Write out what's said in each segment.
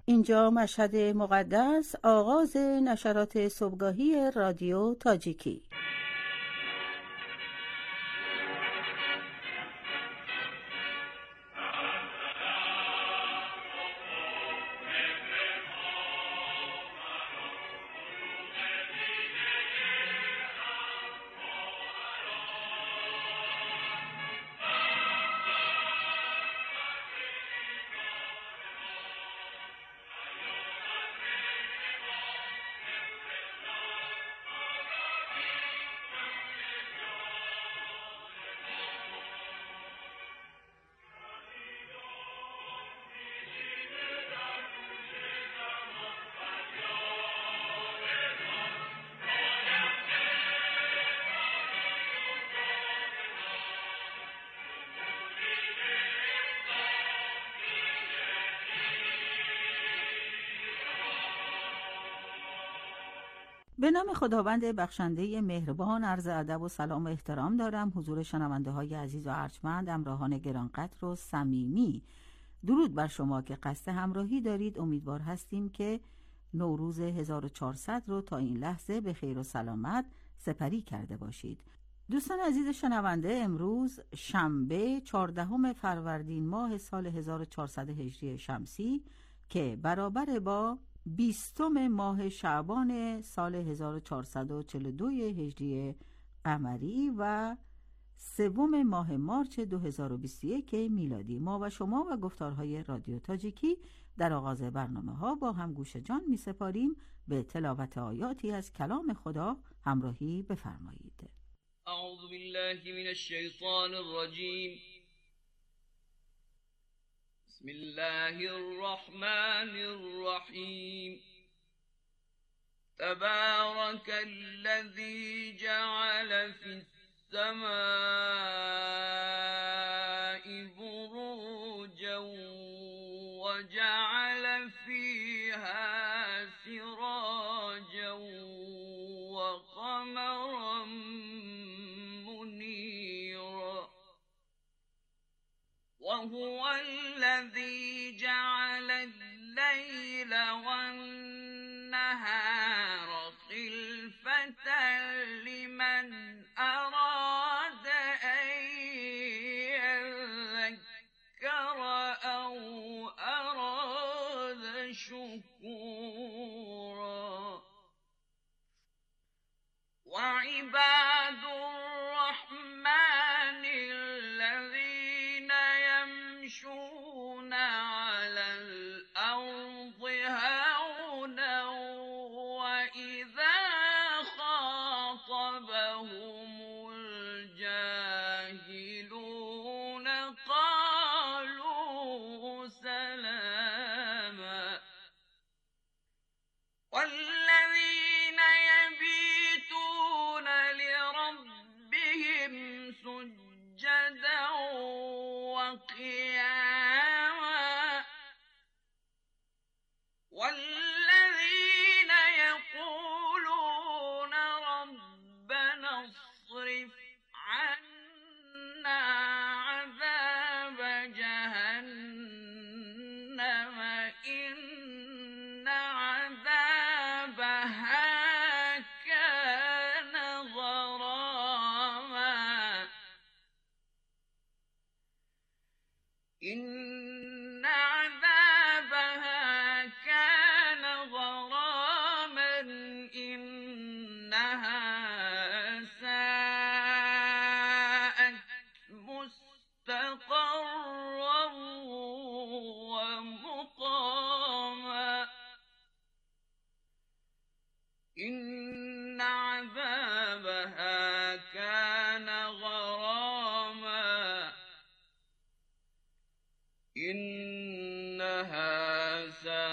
اینجا مشهد مقدس، آغاز نشرات صبحگاهی رادیو تاجیکی. به نام خداوند بخشنده مهربان، عرض ادب و سلام و احترام دارم حضور شنونده های عزیز و ارجمند، همراهان گرانقدر و صمیمی. درود بر شما که قصد همراهی دارید. امیدوار هستیم که نوروز 1400 رو تا این لحظه به خیر و سلامت سپری کرده باشید. دوستان عزیز شنونده، امروز شنبه 14 فروردین ماه سال 1400 هجری شمسی که برابر با 20 ماه شعبان سال 1442 هجری قمری و 3 ماه مارچ 2021 میلادی، ما و شما و گفتارهای رادیو تاجیکی در آغاز برنامه ها با هم گوش جان می سپاریم. به تلاوت آیاتی از کلام خدا همراهی بفرمایید. اعوذ بالله من الشیطان الرجیم. بسم الله الرحمن الرحیم. تبارك الذي جعل في السماء بروجا وجعل فيها سراجا وقمرا منيرا وهو الذي جعل الليل والنهار خلفة لمن أراد أن يذكر أو أراد شكورا وعباد الرحمن الذين يمشون على الأرض هونا وإذا خاطبهم الجاهلون قالوا سلاما والذين يبيتون لربهم سجدا وقياما والذين يقولون ربنا اصرف عنا عذاب جهنم إن عذابها كان غراما إن عذابها كان غراما إنها ساءت مستقرا ومقاما إن عذابها كان غراما إنها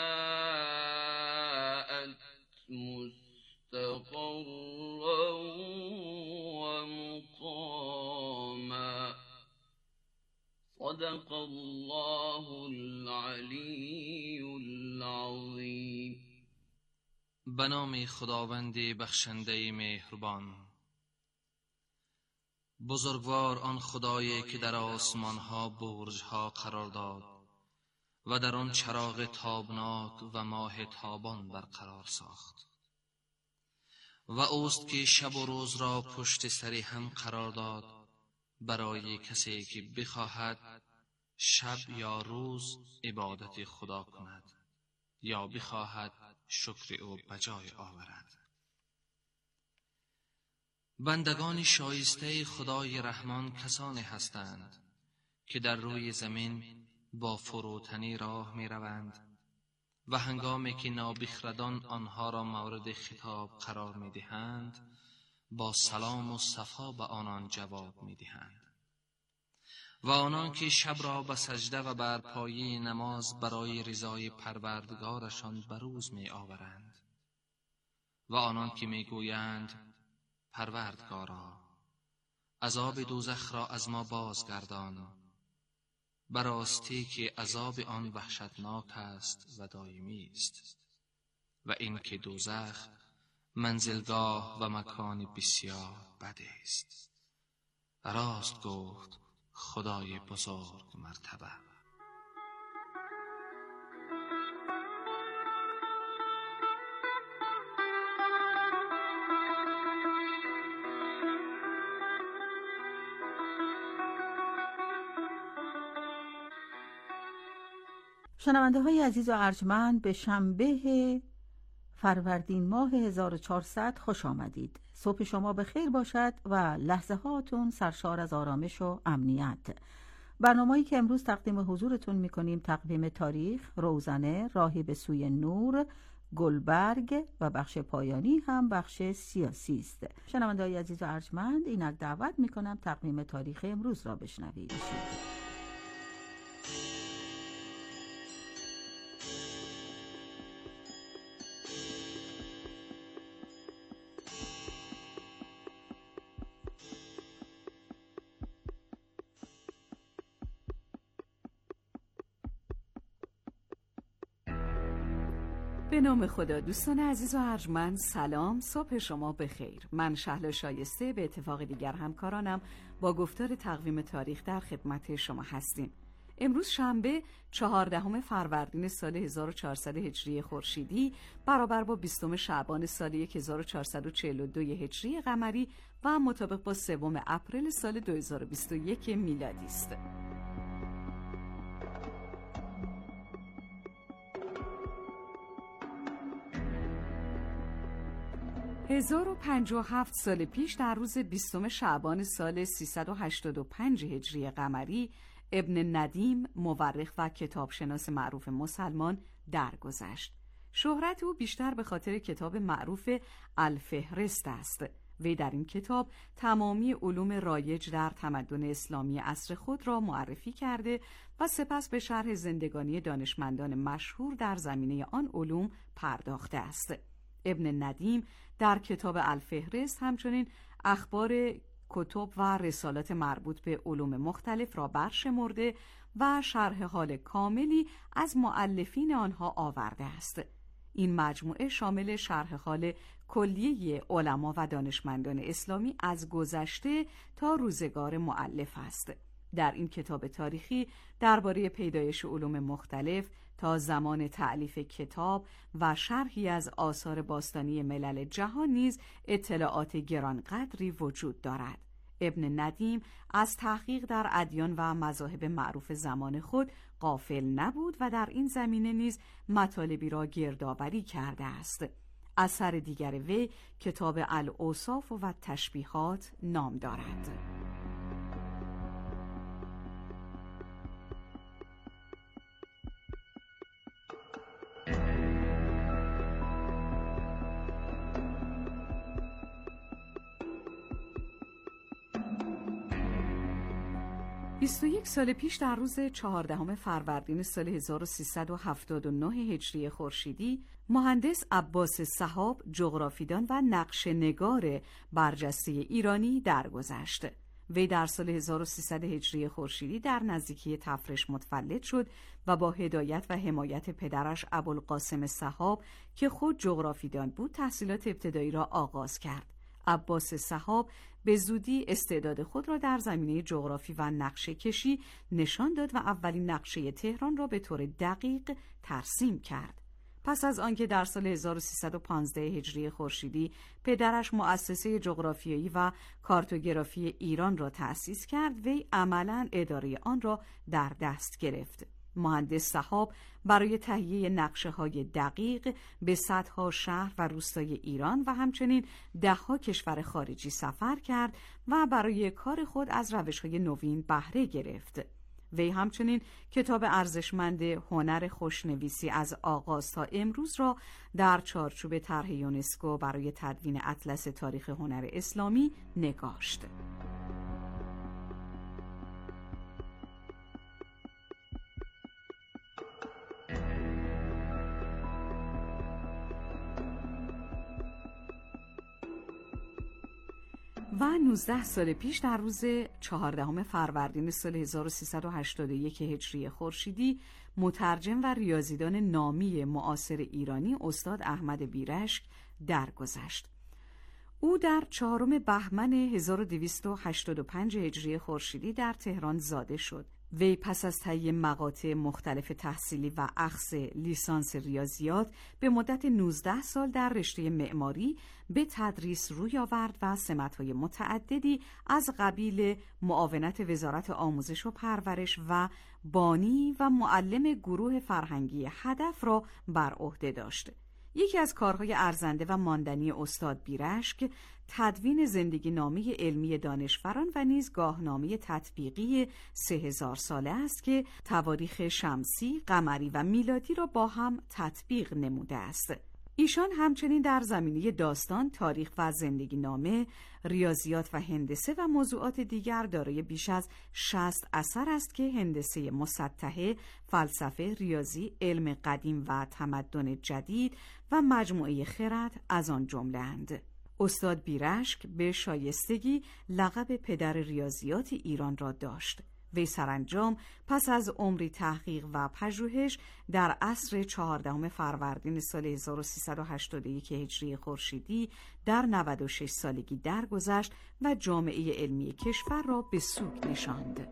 ساءت مستقرا ومقاما صدق الله العلی العظیم. به نام خداوند بخشنده مهربان. بزرگوار آن خدایی که در آسمان ها برج ها قرار داد و در آن چراغ تابناک و ماه تابان برقرار ساخت. و اوست که شب و روز را پشت سر هم قرار داد برای کسی که بخواهد شب یا روز عبادت خدا کند یا بخواهد شکر او بجای آورد. بندگان شایسته خدای رحمان کسانی هستند که در روی زمین با فروتنی راه می روند و هنگامی که نابخردان آنها را مورد خطاب قرار می دهند با سلام و صفا به آنان جواب می دهند. و آنان که شب را به سجده و بر پایه نماز برای رضای پروردگارشان بروز می آورند. و آنان که می گویند پروردگارا عذاب دوزخ را از ما بازگردان، براستی که عذاب آن وحشتناک است و دائمی است و این که دوزخ منزلگاه و مکان بسیار بد است. راست گفت خدای بزرگ مرتبه. شنونده های عزیز و ارجمند، به شنبه فروردین ماه 1400 خوش آمدید. صبح شما به خیر باشد و لحظه هاتون سرشار از آرامش و امنیت. برنامه‌ای که امروز تقدیم حضورتون می‌کنیم تقویم تاریخ، روزنه، راهی به سوی نور، گلبرگ و بخش پایانی هم بخش سیاسی است. شنونده های عزیز و ارجمند، اینک دعوت می‌کنم تقویم تاریخ امروز را بشنوید. به نام خدا. دوستان عزیز و ارجمند، سلام، صبح شما بخیر. من شهلا شایسته به اتفاق دیگر همکارانم با گفتار تقویم تاریخ در خدمت شما هستیم. امروز شنبه 14 فروردین سال 1400 هجری خورشیدی برابر با 20 شعبان سال 1442 هجری قمری و مطابق با 3 اپریل سال 2021 میلادی است. 1057 سال پیش در روز 20 شعبان سال 385 هجری قمری ابن ندیم، مورخ و کتابشناس معروف مسلمان درگذشت. شهرت او بیشتر به خاطر کتاب معروف الفهرست است. وی در این کتاب تمامی علوم رایج در تمدن اسلامی عصر خود را معرفی کرده و سپس به شرح زندگانی دانشمندان مشهور در زمینه آن علوم پرداخته است. ابن ندیم در کتاب الفهرست همچنین اخبار کتب و رسالات مربوط به علوم مختلف را برشمرده و شرح حال کاملی از مؤلفین آنها آورده است. این مجموعه شامل شرح حال کلیه علما و دانشمندان اسلامی از گذشته تا روزگار مؤلف است. در این کتاب تاریخی درباره پیدایش علوم مختلف تا زمان تألیف کتاب و شرحی از آثار باستانی ملل جهان نیز اطلاعات گرانقدری وجود دارد. ابن ندیم از تحقیق در ادیان و مذاهب معروف زمان خود غافل نبود و در این زمینه نیز مطالبی را گردآوری کرده است. اثر دیگر وی کتاب الاوصاف و تشبیهات نام دارد. 21 سال پیش در روز 14 فروردین سال 1379 هجری خورشیدی مهندس عباس سحاب، جغرافیدان و نقشه‌نگار برجسته ایرانی درگذشت. وی در سال 1300 هجری خورشیدی در نزدیکی تفرش متولد شد و با هدایت و حمایت پدرش ابوالقاسم سحاب که خود جغرافیدان بود تحصیلات ابتدایی را آغاز کرد. عباس سحاب به زودی استعداد خود را در زمینه جغرافی و نقشه کشی نشان داد و اولین نقشه تهران را به طور دقیق ترسیم کرد. پس از آنکه در سال 1315 هجری خورشیدی پدرش مؤسسه جغرافیایی و کارتوگرافی ایران را تأسیس کرد، وی عملاً اداره آن را در دست گرفت. مهندس سحاب برای تهیه نقشه‌های دقیق به صدها شهر و روستای ایران و همچنین ده‌ها کشور خارجی سفر کرد و برای کار خود از روش‌های نوین بهره گرفت. وی همچنین کتاب ارزشمند هنر خوشنویسی از آغاز تا امروز را در چارچوب طرح یونسکو برای تدوین اطلس تاریخ هنر اسلامی نگاشت. و 19 سال پیش در روز 14 فروردین سال 1381 هجری خورشیدی مترجم و ریاضیدان نامی معاصر ایرانی استاد احمد بیرشک درگذشت. او در 4 بهمن 1285 هجری خورشیدی در تهران زاده شد. وی پس از طی مقاطع مختلف تحصیلی و اخذ لیسانس ریاضیات به مدت 19 سال در رشته معماری به تدریس روی آورد و سمت‌های متعددی از قبیل معاونت وزارت آموزش و پرورش و بانی و معلم گروه فرهنگی هدف را بر عهده داشت. یکی از کارهای ارزنده و ماندنی استاد بیرشک تدوین زندگی نامه علمی دانشوران و نیز گاهنامه تطبیقی 3000 ساله است که تواریخ شمسی، قمری و میلادی را با هم تطبیق نموده است. ایشان همچنین در زمینه داستان، تاریخ و زندگی نامه، ریاضیات و هندسه و موضوعات دیگر دارای بیش از 60 اثر است که هندسه مسطحه، فلسفه، ریاضی، علم قدیم و تمدن جدید و مجموعه خرد از آن جمله اند. استاد بیرشک به شایستگی لقب پدر ریاضیات ایران را داشت. وی سرانجام پس از عمری تحقیق و پژوهش در عصر 14 فروردین سال 1381 هجری خورشیدی در 96 سالگی درگذشت و جامعه علمی کشور را به سوگ نشاند.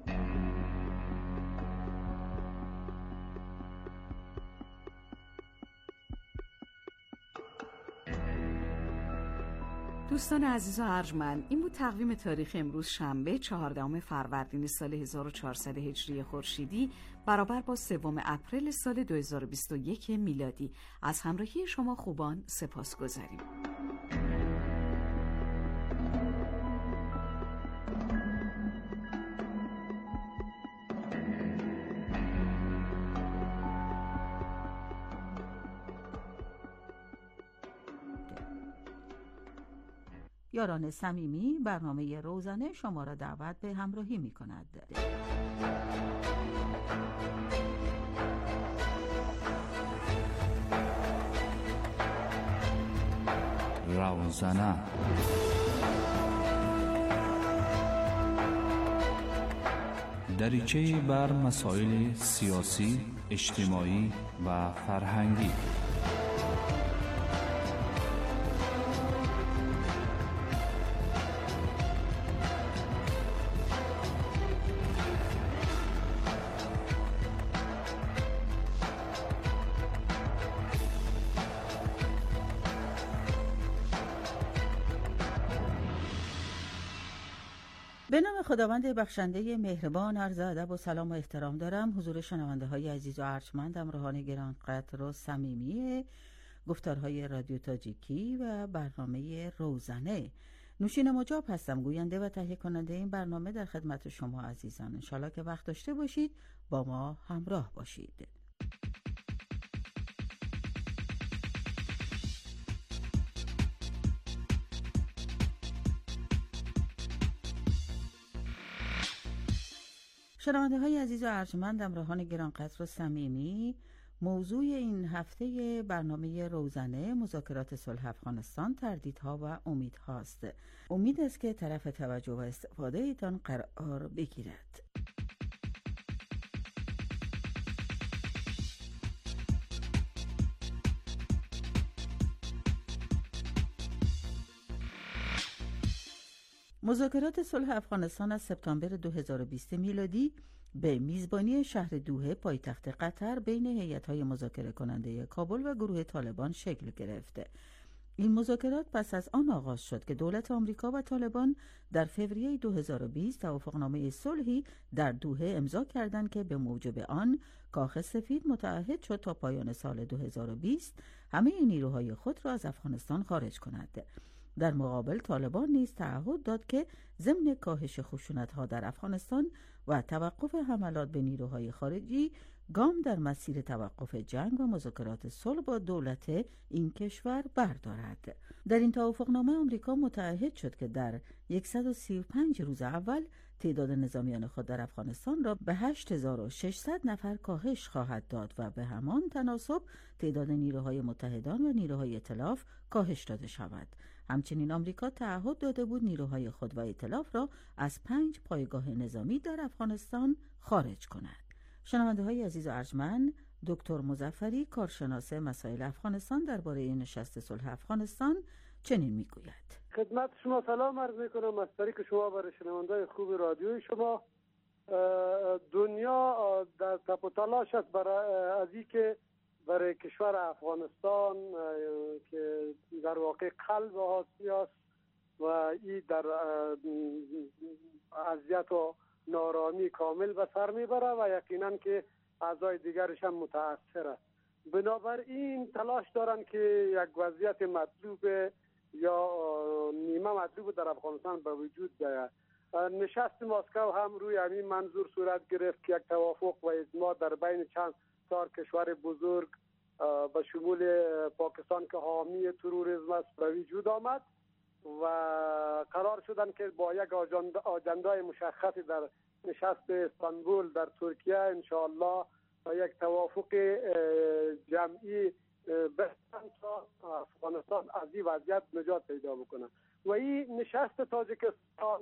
دوستان عزیز و ارجمند، این بود تقویم تاریخ امروز شنبه 14 فروردین سال 1400 هجری خورشیدی برابر با 3 اپریل سال 2021 میلادی. از همراهی شما خوبان سپاسگزاریم. یاران صمیمی، برنامه روزانه شما را دعوت به همراهی می کند. روزانه دریچه بر مسائل سیاسی، اجتماعی و فرهنگی. به نام خداوند بخشنده مهربان، عرض ادب و سلام و احترام دارم حضور شنونده های عزیز و ارجمند، همراهان گرانقدر و صمیمی گفتارهای رادیو تاجیکی و برنامه روزانه. نوشین مجاب هستم، گوینده و تهیه کننده این برنامه در خدمت شما عزیزان. انشالله که وقت داشته باشید با ما همراه باشید. شنونده های عزیز و ارجمند، همراهان گرانقدر و صمیمی، موضوع این هفته برنامه روزانه مذاکرات صلح افغانستان، تردیدها و امیدهاست. امید است که طرف توجه و استفاده ایتان قرار بگیرد. مذاکرات صلح افغانستان از سپتامبر 2020 میلادی به میزبانی شهر دوحه پایتخت قطر بین هیئت‌های مذاکره کننده کابل و گروه طالبان شکل گرفته. این مذاکرات پس از آن آغاز شد که دولت آمریکا و طالبان در فوریه 2020 توافقنامه صلحی در دوحه امضا کردند که به موجب آن کاخ سفید متعهد شد تا پایان سال 2020 همه نیروهای خود را از افغانستان خارج کند. در مقابل طالبان نیز تعهد داد که ضمن کاهش خشونت‌ها در افغانستان و توقف حملات به نیروهای خارجی گام در مسیر توقف جنگ و مذاکرات صلح با دولت این کشور بردارد. در این توافقنامه آمریکا متعهد شد که در 135 روز اول تعداد نظامیان خود در افغانستان را به 8600 نفر کاهش خواهد داد و به همان تناسب تعداد نیروهای متحدان و نیروهای ائتلاف کاهش داده شود. همچنین آمریکا تعهد داده بود نیروهای خود و ائتلاف را از 5 پایگاه نظامی در افغانستان خارج کند. شنونده های عزیز و ارجمند، دکتر مظفری کارشناس مسائل افغانستان درباره نشست صلح افغانستان چنین میگوید: خدمت شما سلام عرض میکنم از طریق شما برای شنوندگان خوب رادیوی شما. دنیا در تپ و تلاش است از اینکه برای کشور افغانستان که در واقع قلب آسیا است و این در اذیت و نارامی کامل به سر میبره و یقینا که اعضای دیگرش هم متاثره. بنابراین تلاش دارن که یک وضعیت مطلوب یا نیمه مطلوب در افغانستان به وجود بیاید. نشست مسکو هم روی همین منظور صورت گرفت که یک توافق و اجماع در بین چند چهار کشور بزرگ به شمول پاکستان که حامی تروریسم است به وجود آمد و قرار شدن که با یک آجندای مشخصی در نشست استانبول در ترکیه انشاءالله با یک توافق جمعی بهتن تا افغانستان از این وضعیت نجات پیدا بکنه. و این نشست تاجیکستان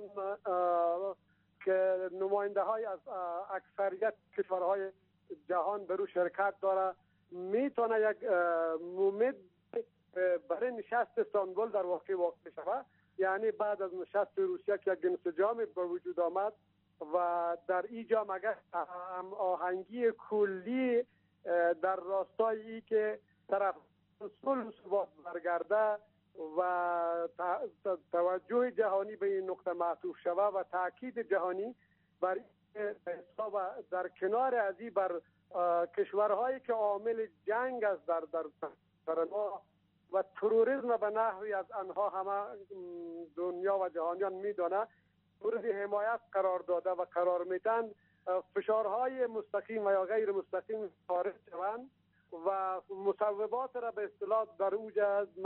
که نماینده های از اکثریت کشورهای جهان برو شرکت داره میتونه یک مومد برای نشست استانبول در واقع شود. یعنی بعد از نشست روسیه که یک انسجام به وجود آمد و در اینجا مگر آهنگی کلی در راستای ای که طرف صلح ثبات برگرده و توجه جهانی به این نقطه معطوف شود و تاکید جهانی بر حساب در کنار از این بر کشورهایی که عامل جنگ است در ما و تروریسم به نحوی از آنها همه دنیا و جهانیان میدانه مورد حمایت قرار داده و قرار میدن فشارهای مستقیم و یا غیر مستقیم خارج شوند و مصوبات را به اصطلاح در اوج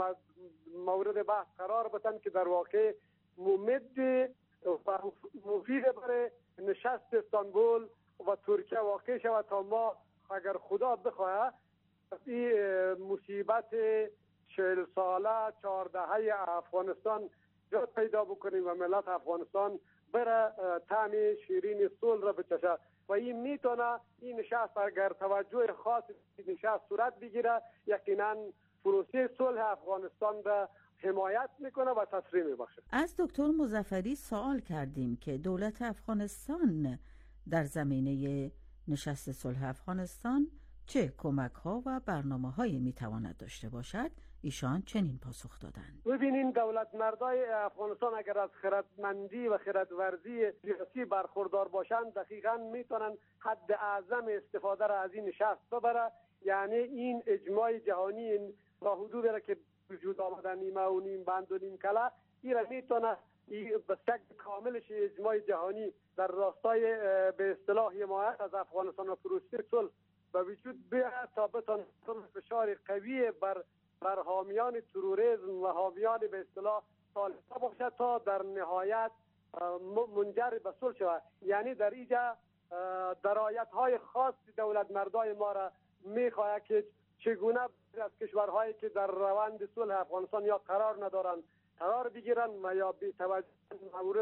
مورد بحث قرار بدن که در واقع ممد و مفید برای نشست استانبول و ترکیه واقع شود تا ما اگر خدا بخواه این مصیبت 40 ساله 14 افغانستان جات پیدا بکنیم و ملت افغانستان بره طعم شیرین صلح را بچشه و این میتونه این نشست اگر توجه خاص نشست صورت بگیره یقینا پروسه صلح افغانستان را حمایت میکنه و تسریع میبخشه. از دکتر مظفری سوال کردیم که دولت افغانستان در زمینه نشست صلح افغانستان چه کمک ها و برنامه هایی میتواند داشته باشد. ایشان چنین پاسخ دادند: ببینین دولت مردای افغانستان اگر از خردمندی و خردورزی سیاسی برخوردار باشند دقیقاً میتونن حد اعظم استفاده را از این نشست ببره. یعنی این اجماع جهانی با حدود را که وجود آمدن نیمه و نیم بند و نیم کله این را میتونه به شکل کاملش اجماع جهانی در راستای به اصطلاح حمایت از افغانستان و پروسه صلح به وجود بیاد تا بتونه فشار قوی بر حامیان تروریسم و حامیان به اصطلاح طالبان باشد تا در نهایت منجر به صلح شود. یعنی در اینجا درایت های خاص دولت مردای ما را میخواهد که چگونه از کشورهایی که در روند صلح افغانستان یا قرار ندارند قرار بگیرن و یا بی مورد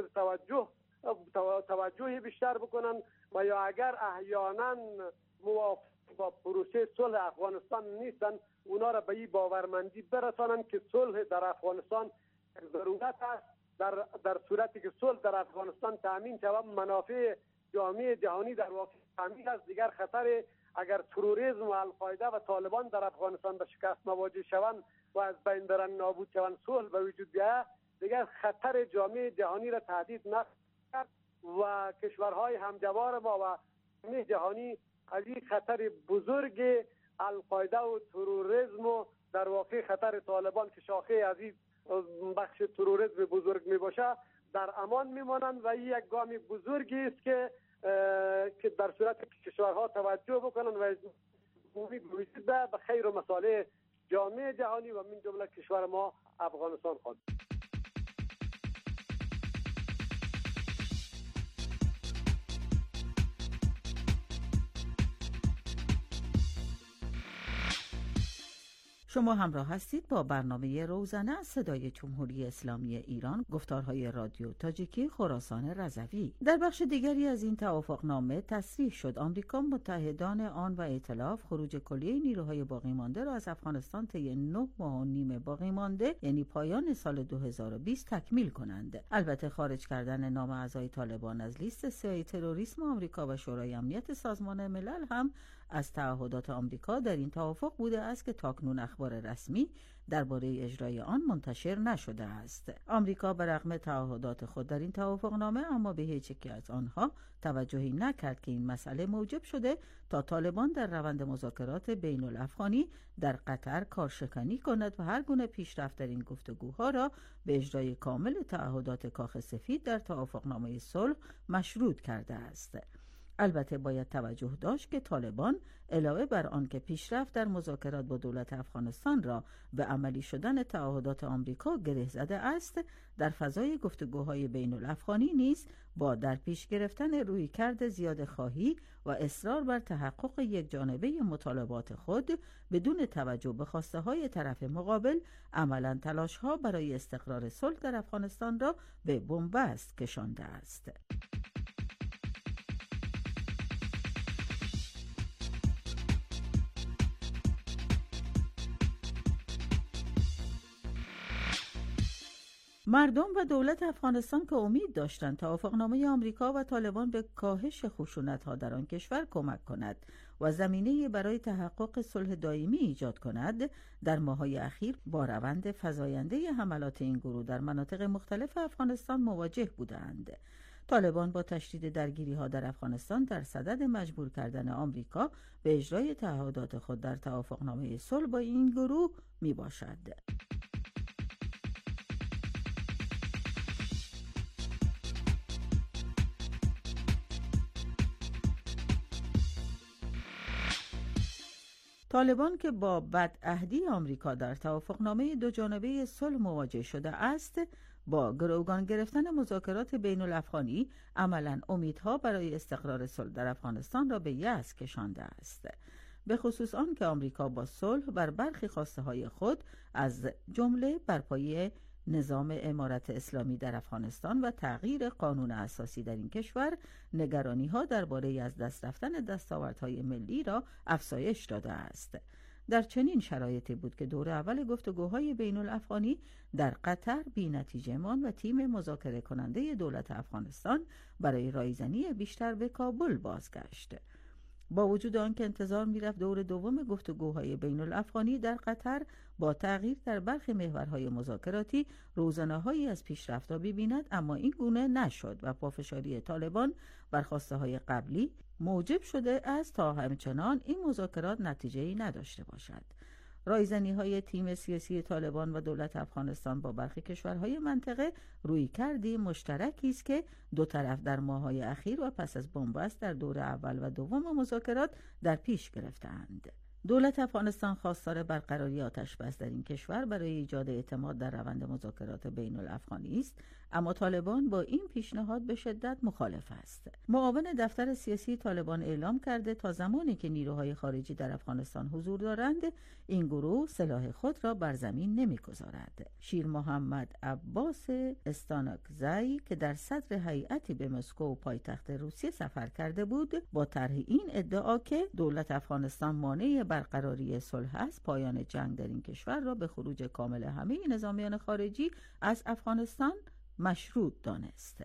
توجهی بیشتر بکنن و یا اگر احیانا موافق با پروسه صلح افغانستان نیستن اونا را به این باورمندی برسانن که صلح در افغانستان ضرورت است در صورتی که صلح در افغانستان تامین شود، منافع جامعه جهانی در واقع تامین است. دیگر خطر اگر تروریسم و القاعده و طالبان در افغانستان به شکست مواجه شوند و از بین برن، نابود شوند، صلح به وجود بیاید، دیگر خطر جامعه جهانی را تهدید نکرد و کشورهای همجوار ما و جامعه جهانی از این خطر بزرگ القاعده و تروریسم و در واقع خطر طالبان که شاخه از این بخش تروریسم بزرگ می باشه در امان میمانند و این یک گام بزرگی است که در صورت کشورها توجه بکنند و امید وجود به خیر و مصالح جامعه جهانی و من جمله کشور ما افغانستان خواهد. شما همراه هستید با برنامه روزانه از صدای جمهوری اسلامی ایران، گفتارهای رادیو تاجیکی خراسان رضوی. در بخش دیگری از این توافقنامه تصریح شد آمریکا متحدان آن و ائتلاف خروج کلیه نیروهای باقی مانده را از افغانستان طی 9 ماه و نیم باقی مانده، یعنی پایان سال 2020 تکمیل کنند. البته خارج کردن نام اعضای طالبان از لیست سیاه تروریسم آمریکا و شورای امنیت سازمان ملل هم از تعهدات آمریکا در این توافق بوده است که تاکنون اخبار رسمی درباره اجرای آن منتشر نشده است. آمریکا به رغم تعهدات خود در این توافقنامه اما به هیچ یک از آنها توجهی نکرد که این مسئله موجب شده تا طالبان در روند مذاکرات بین الافغانی در قطر کارشکنی کند و هر گونه پیشرفت در این گفتگوها را به اجرای کامل تعهدات کاخ سفید در توافقنامه صلح مشروط کرده است. البته باید توجه داشت که طالبان علاوه بر آن که پیشرفت در مذاکرات با دولت افغانستان را به عملی شدن تعهدات آمریکا گره زده است، در فضای گفتگوهای بین الافغانی نیز با در پیش گرفتن رویکرد زیاده خواهی و اصرار بر تحقق یک جانبه مطالبات خود بدون توجه به خواسته های طرف مقابل عملاً تلاش ها برای استقرار صلح در افغانستان را به بنبست کشانده است. مردم و دولت افغانستان که امید داشتند توافقنامه آمریکا و طالبان به کاهش خشونت‌ها در آن کشور کمک کند و زمینه برای تحقق صلح دائمی ایجاد کند، در ماه‌های اخیر با روند فزاینده حملات این گروه در مناطق مختلف افغانستان مواجه بودند. طالبان با تشدید درگیری‌ها در افغانستان در صدد مجبور کردن آمریکا به اجرای تعهدات خود در توافقنامه صلح با این گروه میباشد. طالبان که با بدعهدی آمریکا در توافقنامه دوجانبه صلح مواجه شده است، با گروگان گرفتن مذاکرات بین الافغانی عملاً امیدها برای استقرار صلح در افغانستان را به یأس کشانده است. به خصوص آن که آمریکا با صلح بر برخی خواسته های خود از جمله برپایی نظام امارت اسلامی در افغانستان و تغییر قانون اساسی در این کشور نگرانی‌ها درباره از دست رفتن دستاوردهای ملی را افزایش داده است. در چنین شرایطی بود که دور اول گفتگوهای بین الافغانی در قطر بی‌نتیجه ماند و تیم مذاکره کننده دولت افغانستان برای رایزنی بیشتر به کابل بازگشت. با وجود آنکه انتظار می‌رفت دور دوم گفتگوهای بین الافغانی در قطر با تغییر در برخی محورهای مذاکراتی روزنه‌هایی از پیشرفت‌ها ببیند، اما این گونه نشد و پافشاری طالبان بر خواسته‌های قبلی موجب شده است تا همچنان این مذاکرات نتیجه‌ای نداشته باشد. رایزنی‌های تیم سیاسی طالبان و دولت افغانستان با برخی کشورهای منطقه رویکردی مشترکی است که دو طرف در ماه‌های اخیر و پس از بنبست در دور اول و دوم مذاکرات در پیش گرفتند. دولت افغانستان خواستار برقراری آتش‌بس در این کشور برای ایجاد اعتماد در روند مذاکرات بین الافغانی است، اما طالبان با این پیشنهاد به شدت مخالف است. معاون دفتر سیاسی طالبان اعلام کرده تا زمانی که نیروهای خارجی در افغانستان حضور دارند، این گروه سلاح خود را بر زمین نمی‌گذارد. شیر محمد عباس استانکزی که در صدر هیئتی به مسکو پایتخت روسیه سفر کرده بود، با طرح این ادعا که دولت افغانستان مانع برقراری صلح است، پایان جنگ در این کشور را به خروج کامل همه نظامیان خارجی از افغانستان مشروط دانست.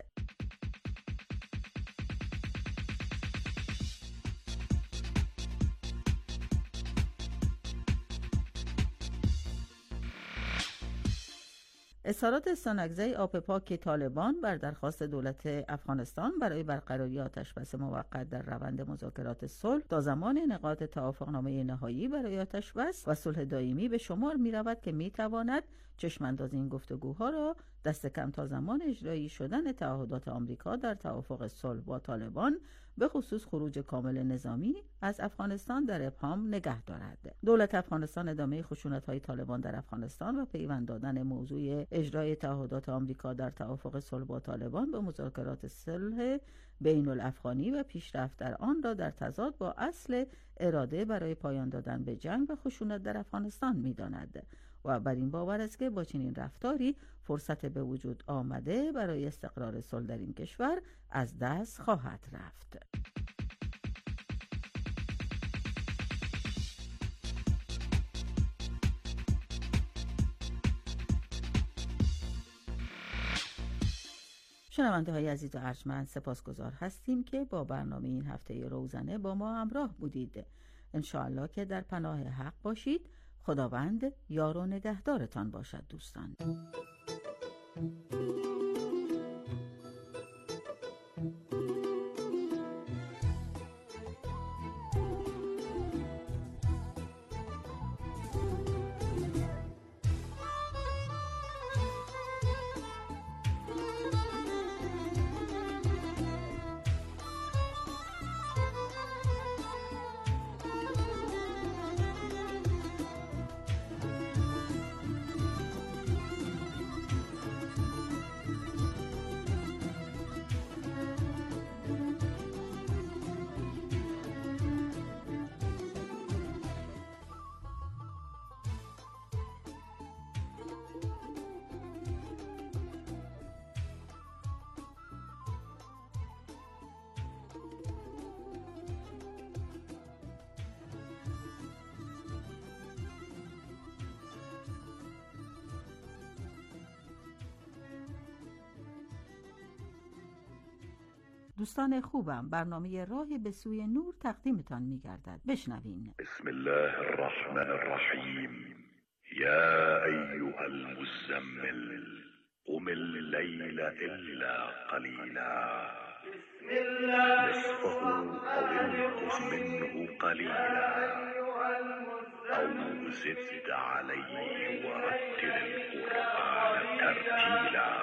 اظهارات استانکزی آب پاک طالبان بر درخواست دولت افغانستان برای برقراری آتشبس موقت در روند مذاکرات صلح تا زمان انعقاد توافقنامه نهایی برای آتشبس و صلح دائمی به شمار می رود که می تواند چشمانداز این گفتگوها را دست کم تا زمان اجرایی شدن تعهدات آمریکا در توافق صلح با طالبان به خصوص خروج کامل نظامی از افغانستان در ابهام نگه دارد. دولت افغانستان ادامه خشونت‌های طالبان در افغانستان و پیوند دادن موضوع اجرای تعهدات آمریکا در توافق صلح با طالبان به مذاکرات صلح بین الافغانی و پیشرفت در آن را در تضاد با اصل اراده برای پایان دادن به جنگ و خشونت در افغانستان می‌داند و بر این باور است که با چنین رفتاری فرصت به وجود آمده برای استقرار صلح در این کشور از دست خواهد رفت. شنونده های عزیز و ارجمند، سپاسگزار هستیم که با برنامه این هفته روزنه با ما همراه بودید. انشاءالله که در پناه حق باشید. خداوند یار و نگهدارتان باشد دوستان. دوستان خوبم، برنامه راه به سوی نور تقدیمتان می‌گردد. بشنوین. بسم الله الرحمن الرحیم. یا ایها المزمل قم الليل الا قلیلا نصفه او انقص منه قلیلا او زد علیه ورتل القرآن ترتیلا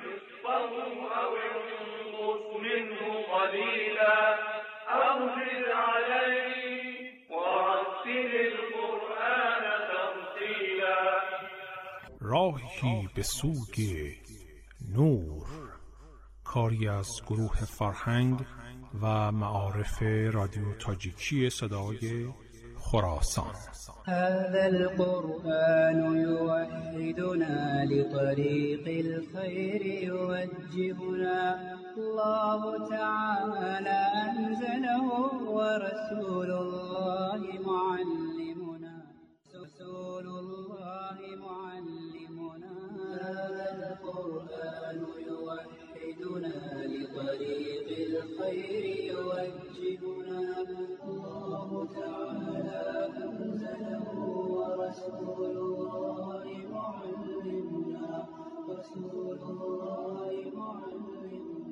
منه قليلا أو زد عليه ورتل القرآن ترتيلا. راهی به سوی نور، کاری از گروه فرهنگ و معارف رادیو تاجیکی صدای خراسان. هذا القرآن يوحدنا لطريق الخير يوجهنا الله تعالى أنزله ورسول الله معلمنا رسول الله معلمنا. هذا القرآن يوحدنا لطريق الخير يوجهنا الله تعالى أنزله ورسول الله معلمنا رسول الله معلمنا.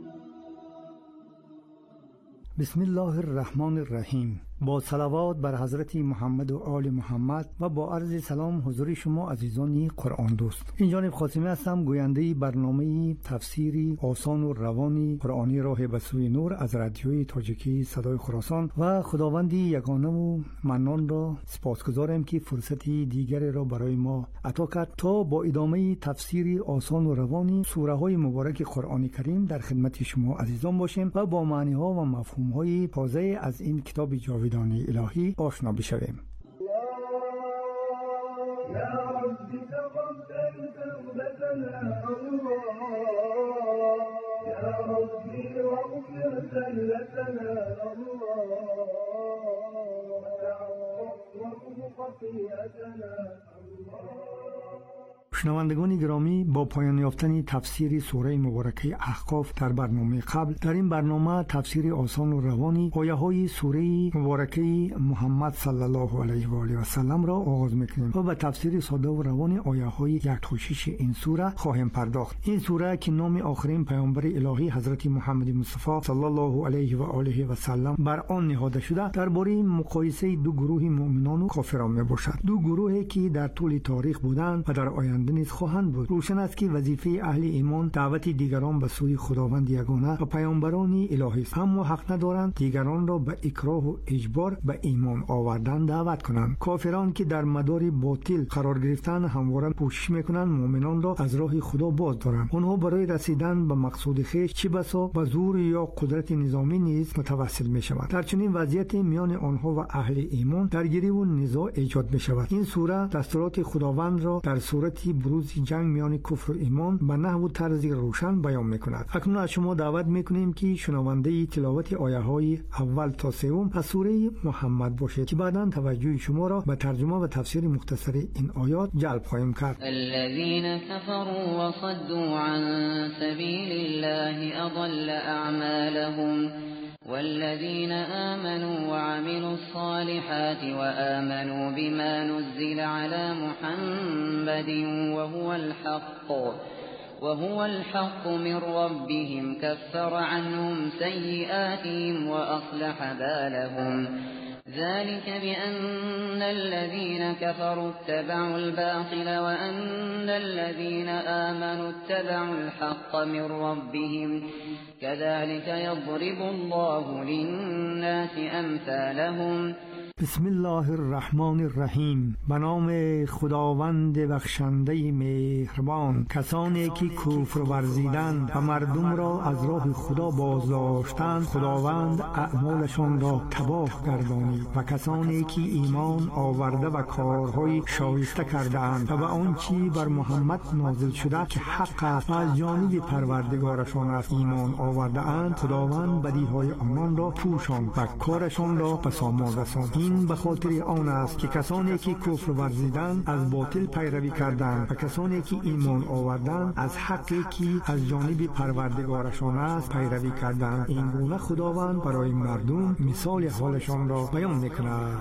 بسم الله الرحمن الرحیم. با صلوات بر حضرت محمد و آل محمد و با عرض سلام حضور شما عزیزان قرآن دوست. این جانب خاتمی هستم، گوینده برنامه تفسیری آسان و روانی قرآنی راه به سوی نور از رادیوی تاجیکی صدای خراسان و خداوند یگانه و منان را سپاسگزارم که فرصتی دیگری را برای ما عطا کرد تا با ادامه تفسیری آسان و روانی سوره های مبارک قرآن کریم در خدمت شما عزیزان باشیم و با معنی ها و مفهوم های تازه از این کتاب جاویدانی الهی آشنا بشویم. شنوندگان گرامی، با پایان یافتن تفسیر سوره مبارکه احقاف در برنامه قبل، در این برنامه تفسیر آسان و روانی آیه‌های سوره مبارکه محمد صلی الله علیه و آله و سلم را آغاز می‌کنیم و به تفسیر ساده و روانی آیه‌های 1 تا 6 این سوره خواهیم پرداخت. این سوره که نام آخرین پیامبر الهی حضرت محمد مصطفی صلی الله علیه و آله و سلم بر آن نهاده شده، درباره مقایسه دو گروه مؤمنان و کافران میباشد. دو گروهی که در طول تاریخ بودند و در آینده نیز خواهند بود. روشن است که وظیفه اهل ایمان دعوت دیگران به سوی خداوند یگانه و پیامبران الهی است، اما حق ندارند دیگران را به اکراه و اجبار به ایمان آوردن دعوت کنند. کافران که در مدار باطل قرار گرفتن همواره کوشش میکنند مؤمنان را از راه خدا باز دارند. آنها برای رسیدن به مقصود خویش چه بسا به زور یا قدرت نظامی نیز متوسل میشوند. در چنین وضعیت میان آنها و اهل ایمان درگیری و نزاع ایجاد میشود. این سوره دستورات خداوند را در صورت بروز جنگ میان کفر و ایمان به نحو و طرز روشن بیان میکند. اکنون از شما دعوت میکنیم که شنونده تلاوت آیه های اول تا سوم از سوره محمد باشید که بعداً توجه شما را به ترجمه و تفسیر مختصر این آیات جلب خواهیم کرد. الذين كفروا وصدوا عن سبيل الله أضل أعمالهم والذين آمنوا وعملوا الصالحات وآمنوا بما نزل على محمد وهو الحق من ربهم كفر عنهم سيئاتهم وأصلح بالهم ذلك بأن الذين كفروا اتبعوا الباطل وأن الذين آمنوا اتبعوا الحق من ربهم كذلك يضرب الله للناس أمثالهم. بسم الله الرحمن الرحیم. به نام خداوند بخشنده مهربان. کسانی که کفر ورزیدند و مردم را از راه خدا بازداشتند، خداوند اعمالشان را تباه گردانید. و کسانی که ایمان آورده و کارهای شایسته کردند و به آنچه بر محمد نازل شده که حق است و از جانب پروردگارشان است ایمان آورده اند، خداوند بدیهای آنان را پوشاند و کارشان را به سامان رساند. این به خاطر آن است که کسانی که کفر ورزیدند از باطل پیروی کردند و کسانی که ایمان آوردند از حقی که از جانب پروردگارشان است پیروی کردند. این گونه خداوند برای مردم مثال حالشان را بیان میکند.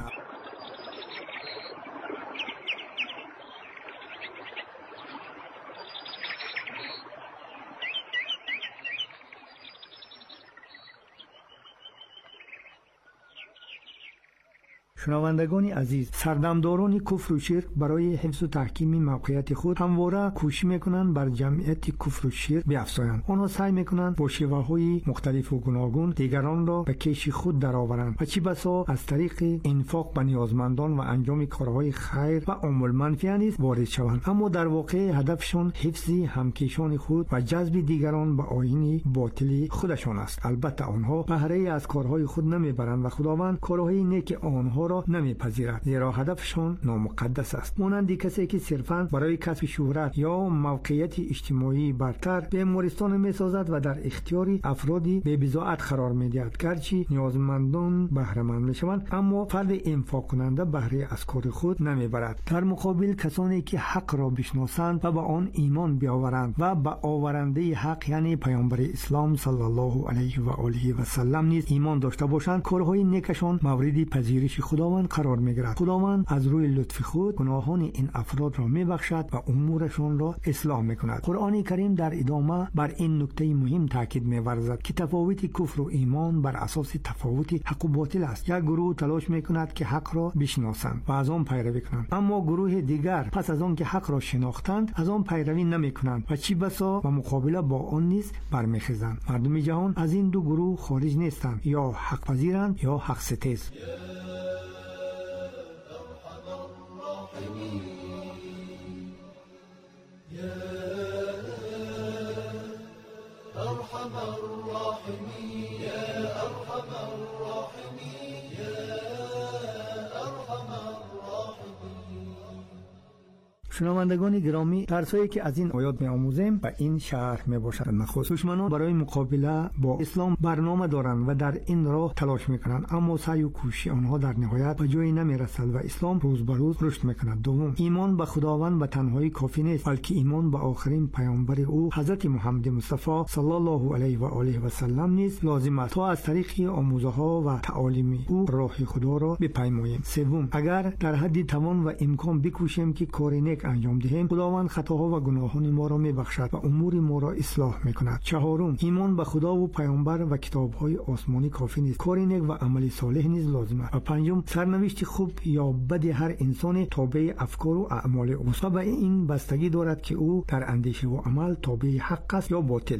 شنوندگان عزیز، سردمداران کفر و شرک برای حفظ و تحکیم موقعیت خود همواره کوشش میکنند بر جمعیت کفر و شرک بیفزایند. آنها سعی میکنند با شیوه‌های مختلف و گوناگون دیگران را به کیش خود درآورند و چه بسا از طریق انفاق به نیازمندان و انجام کارهای خیر و عمل منفعه نیز وارد شوند، اما در واقع هدفشان حفظ همکیشان خود و جذب دیگران به آیین باطل خودشان است. البته آنها بهره از کارهای خود نمیبرند و خداوند کارهای نیک آنها را نمیپذیرد، زیرا هدفشان نامقدس است. مانند کسی که صرفاً برای کسب شهرت یا موقعیت اجتماعی برتر بیمارستان میسازد و در اختیار افرادی به بضاعت قرار میدهد، گرچه نیازمندان بهره مند میشوند اما فرد انفاق کننده بهره از کار خود نمیبرد. در مقابل کسانی که حق را بشناسند و به آن ایمان بیاورند و به آورنده حق یعنی پیامبر اسلام صلی الله علیه و آله و سلم نیز ایمان داشته باشند، کارهای نیکشان مورد پذیرش خداوند قرار میگیرد. خداوند از روی لطف خود گناهان این افراد را میبخشد و امورشان را اصلاح میکند. قرآن کریم در ادامه بر این نکته مهم تاکید می‌ورزد که تفاوت کفر و ایمان بر اساس تفاوت حق و باطل است. یک گروه تلاش میکند که حق را بشناسند و از آن پیروی کنند، اما گروه دیگر پس از آن که حق را شناختند از آن پیروی نمیکنند و چی بسا و مقابله با آن نیز برمیخیزند. مردم جهان از این دو گروه خارج نیستند، یا حق پذیرند یا حق ستیز. شنوندگان گرامی، درسایی که از این آیات می‌آموزیم و این شرح میباشد. نخست دشمنان برای مقابله با اسلام برنامه دارند و در این راه تلاش میکنند، اما سعی و کوشش آنها در نهایت به جایی نمیرسد و اسلام روز به روز رشد میکند. دوم، ایمان به خداوند به تنهایی کافی نیست، بلکه ایمان به آخرین پیامبر او حضرت محمد مصطفی صلی الله علیه و آله و سلم نیز لازم است تا از طریق آموزه‌ها و تعالیم او راه خدا را بپیماییم. سوم، اگر در حد توان و امکان بکوشیم که کار نیک انجام دهیم، خداوند خطاها و گناهان ما را میبخشد و امور ما را اصلاح میکند. چهارم، ایمان به خدا و پیامبر و کتاب‌های آسمانی کافی نیست، کار نیک و عمل صالح نیز لازم است. و پنجم، سرنوشت خوب یا بد هر انسان تابع افکار و اعمال اوست و به این بستگی دارد که او در اندیشه و عمل تابع حق است یا باطل.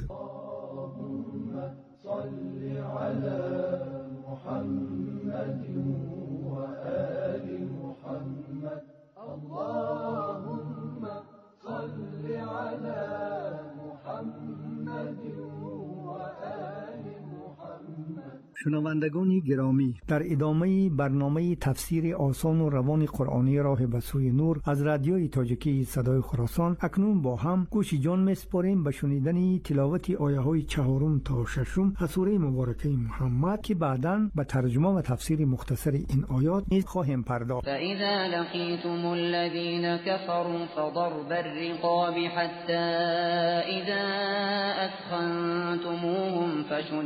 شنوندگان گرامی، در ادامه برنامه تفسیر آسان و روان قرآنی راه به سوی نور از رادیوی تاجیکی صدای خراسان، اکنون با هم گوش جان می‌سپاریم به شنیدن تلاوت آیه‌های 4 تا 6 از سوره مبارکه محمد که بعداً به ترجمه و تفسیر مختصر این آیات نیز خواهیم پرداخت. فَإِذَا لَقِيتُمُ الَّذِينَ كَفَرُوا فَضَرْبَ الرِّقَابِ حَتَّى إِذَا أَثْخَنْتُمُوهُمْ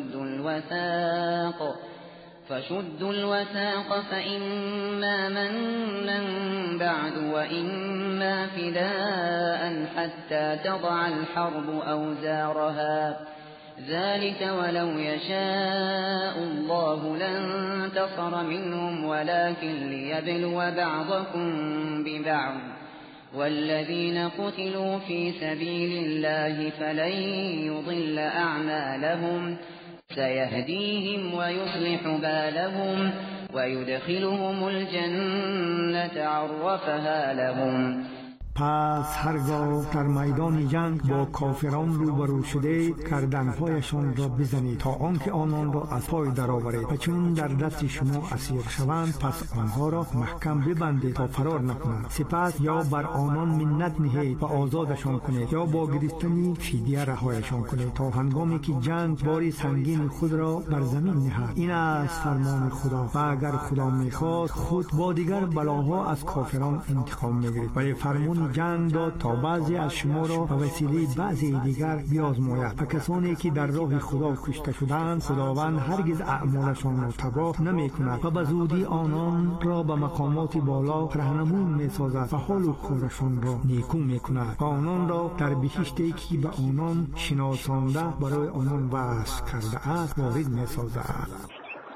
فشدوا الوثاق فإما منا بعد وإما فداء حتى تضع الحرب أوزارها ذلك ولو يشاء الله لانتصر منهم ولكن ليبلو بعضكم ببعض والذين قتلوا في سبيل الله فلن يضل أعمالهم سيهديهم ويصلح بالهم ويدخلهم الجنة عرفها لهم. پس هرگاه در میدان جنگ با کافران روبرو شده کردنهایشان را بزنید تا آنکه آنان را از پای درآورید و چون در دست شما اسیر شوند پس آنها را محکم ببندید تا فرار نکنند. سپس یا بر آنان منت نهید و آزادشان کنید یا با گرفتن فدیه رهایشان کنید تا هنگامی که جنگ باری سنگین خود را بر زمین نهد. این است فرمان خدا و اگر خدا میخواد خود با دیگر بلاها از کافران انتقام میگیرد، ولی فرمان جنگ داد تا بعضی از شما را به وسیله بعضی دیگر بیازماید و کسانی که در راه خدا کشته شدند خداوند هرگز اعمالشان را تباه نمی کند و به زودی آنان را به مقامات بالا رهنمون می سازد و حال و کارشان را نیکو می کند و آنان را در بهشتی که به آنان شناسانده برای آنان وعده کرده است وارد می سازد.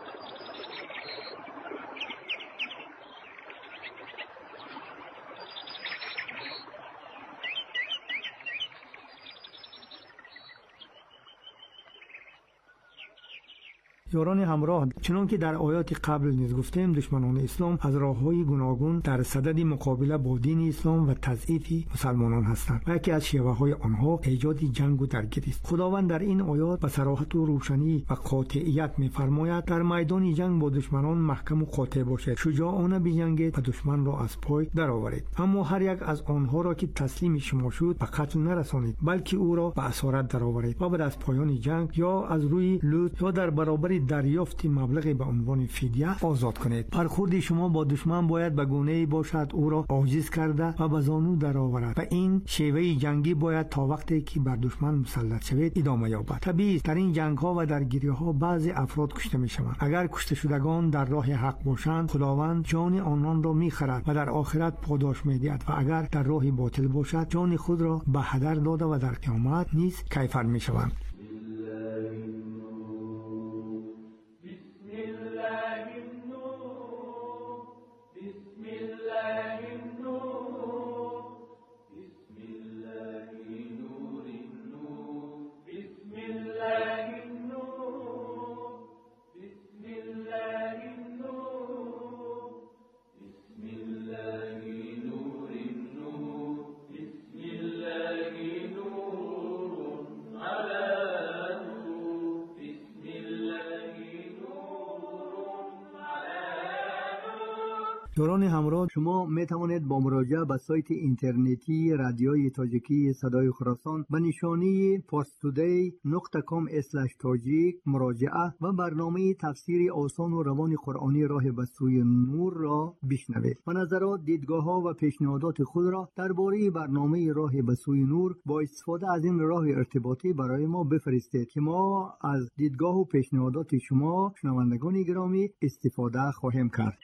یاران همراه، چنان که در آیات قبل نیز گفتیم، دشمنان اسلام از راه‌های گوناگون در صدد مقابله با دین اسلام و تضعیف مسلمانان هستند و یکی از شیوه‌های آنها ایجاد جنگ و درگیری است. خداوند در این آیات به صراحت و روشنی و قاطعیت می‌فرماید در میدان جنگ با دشمنان محکم و قاطع باشید، شجاعانه بجنگید و دشمن را از پای درآورید، اما هر یک از آنها را که تسلیم شما شد به قتل نرسانید، بلکه او را به اسارت درآورید و بعد از پایان جنگ یا از روی لوط یا در برابر دریافت مبلغی به عنوان فدیه آزاد کنید. برخورد شما با دشمن باید به گونه‌ای باشد او را عاجز کرده و به زانو درآورد و این شیوه جنگی باید تا وقتی که بر دشمن مسلط شوید ادامه یابد. طبیعی در این جنگ‌ها و درگیری‌ها بعضی افراد کشته می‌شوند. اگر کشته شدگان در راه حق باشند خداوند جان آنان را می‌خرد و در آخرت پاداش می‌دهد و اگر در راه باطل باشد جان خود را به هدر داده و در قیامت نیز کیفر می‌شوند. على یاران همراه، شما می توانید با مراجعه به سایت اینترنتی رادیوی تاجیکی صدای خراسان به نشانی parstoday.com/tajik مراجعه و برنامه تفسیر آسان و روان قرآنی راه به سوی نور را بشنوید و نظرات، دیدگاه‌ها و پیشنهادات خود را درباره برنامه راه به سوی نور با استفاده از این راه ارتباطی برای ما بفرستید که ما از دیدگاه و پیشنهادات شما شنوندگان گرامی استفاده خواهیم کرد.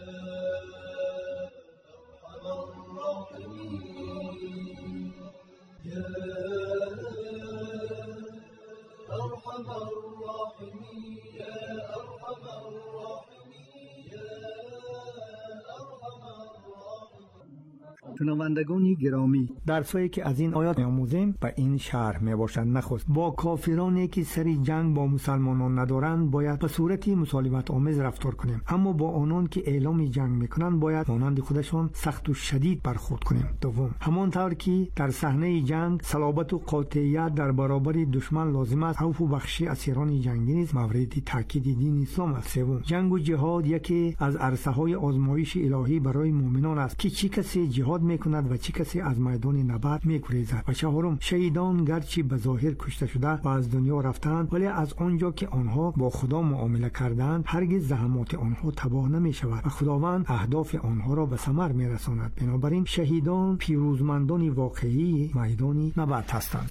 شنوندگان گرامی، درسایی که از این آیات می‌آموزیم به این شرح میباشد. نخست با کافرانی که سری جنگ با مسلمانان ندارند باید به صورت مسالمت آمیز رفتار کنیم، اما با آنان که اعلام جنگ میکنند باید مانند خودشان سخت و شدید برخورد کنیم. دوم، همانطور که در صحنه جنگ صلابت و قاطعیت در برابر دشمن لازم است، عفو و بخشی اسیران جنگی نیز مورد تاکید دین اسلام است. سوم، جنگ و جهاد یکی از عرصه‌های آزمایش الهی برای مؤمنان است که چه کسی جهاد میکند و چه کسی از میدان نبرد میگریزد. و چهارم، شهیدان گرچه به ظاهر کشته شده و از دنیا رفتند، ولی از آنجا که آنها با خدا معامله کردند هرگز زحمات آنها تباه نمی شود و خداوند اهداف آنها را به ثمر میرساند. بنابراین شهیدان پیروزمندان واقعی میدان نبرد هستند.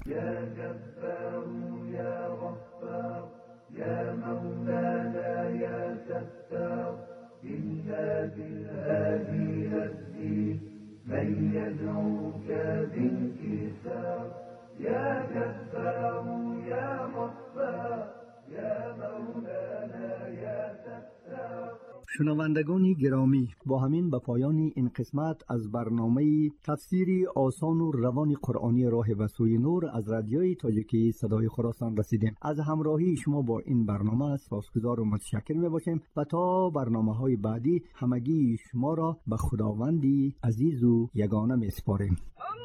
من يدعوك بانكسار يا جبار يا غفار يا مولانا يا ستار. شنوندگان گرامی، با همین به پایان این قسمت از برنامه تفسیری آسان و روان قرآنی راه به سوی نور از رادیوی تاجیکی صدای خراسان رسیدیم. از همراهی شما با این برنامه سپاسگزار و متشکر میباشیم و تا برنامه‌های بعدی همگی شما را به خداوندی عزیز و یگانه میسپاریم.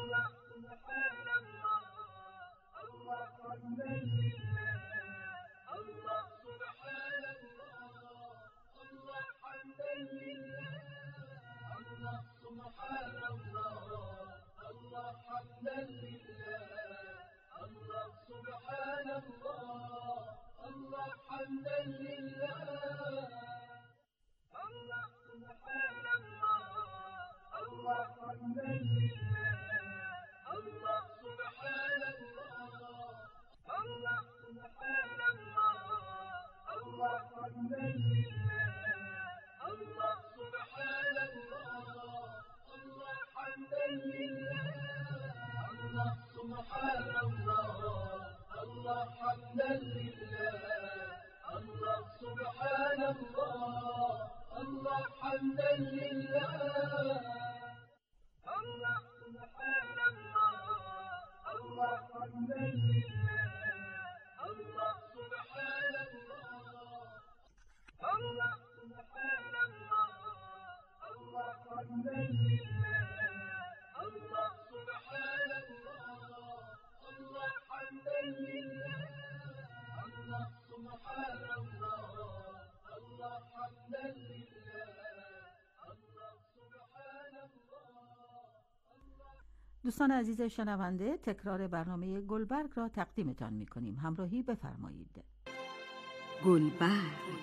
دوستان عزیز شنونده، تکرار برنامه گلبرگ را تقدیمتان می‌کنیم. همراهی بفرمایید. گلبرگ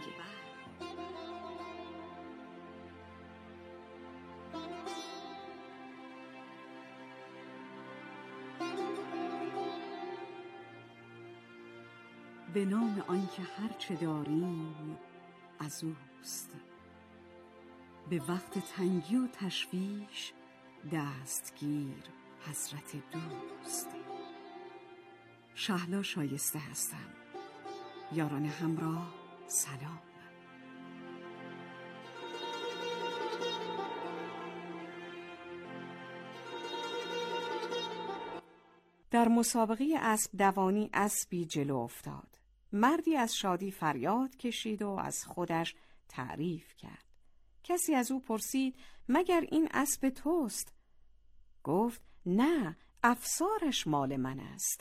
به نام آنکه هرچه داریم از اوست، به وقت تنگی و تشویش دستگیر حضرت دوست. شهلا شایسته هستم. یاران همراه سلام. در مسابقه اسب دوانی اسبی جلو افتاد. مردی از شادی فریاد کشید و از خودش تعریف کرد. کسی از او پرسید مگر این اسب توست؟ گفت نه، افسارش مال من است.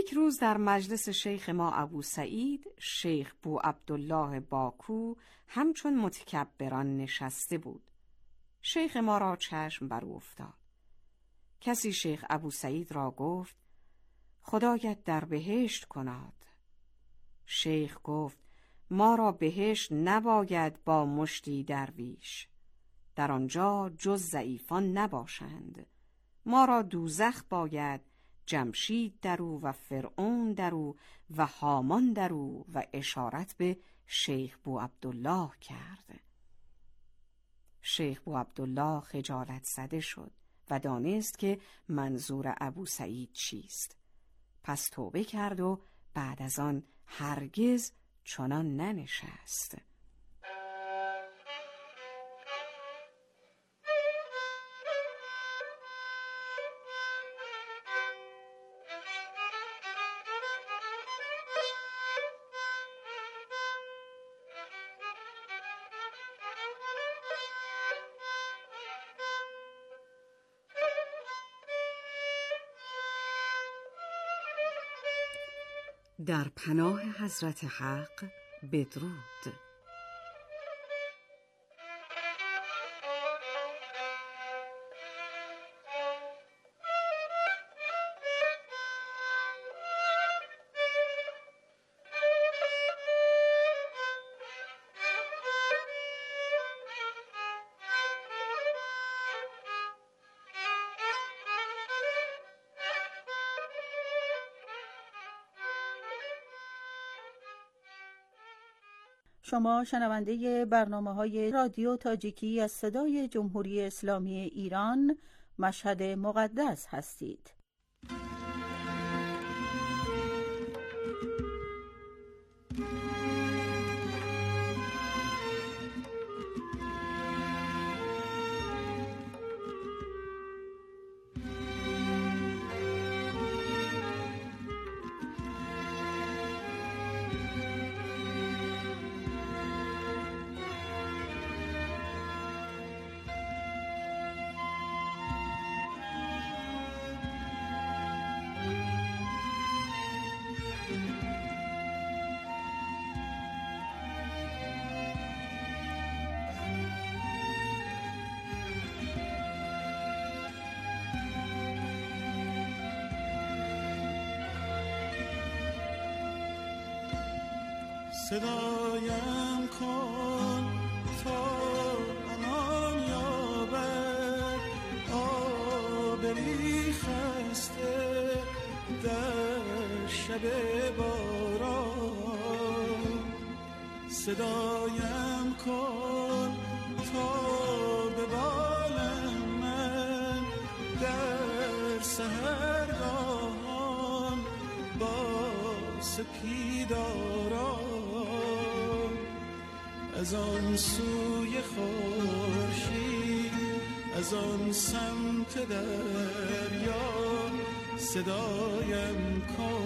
یک روز در مجلس شیخ ما ابو سعید، شیخ بو عبدالله باکو همچون متکبران نشسته بود. شیخ ما را چشم بر او افتاد. کسی شیخ ابو سعید را گفت: خدایت در بهشت کناد. شیخ گفت: ما را بهشت نباید با مشتی درویش، در آنجا جز ضعیفان نباشند. ما را دوزخ باید، جمشید درو و فرعون درو و هامان درو، و اشارت به شیخ بو عبدالله کرد. شیخ بو عبدالله خجالت زده شد و دانست که منظور ابو سعید چیست. پس توبه کرد و بعد از آن هرگز چنان ننشست. در پناه حضرت حق بدرود. شما شنونده برنامه‌های رادیو تاجیکی از صدای جمهوری اسلامی ایران مشهد مقدس هستید. صدایم کن تا امان یابد آبری خسته در شب باران. صدایم کن تا به بالم من در سحرگاهان با سپیداران. از آن سوی خورشید، از آن سمت دریا صدایم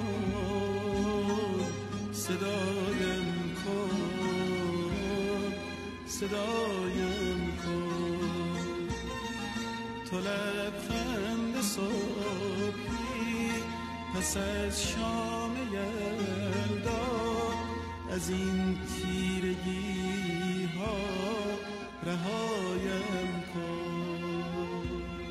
کن، صدایم کن، صدایم کن. تو لبخند صبحی پس از شام یلدا، از این تیرگی ها رهایم کن.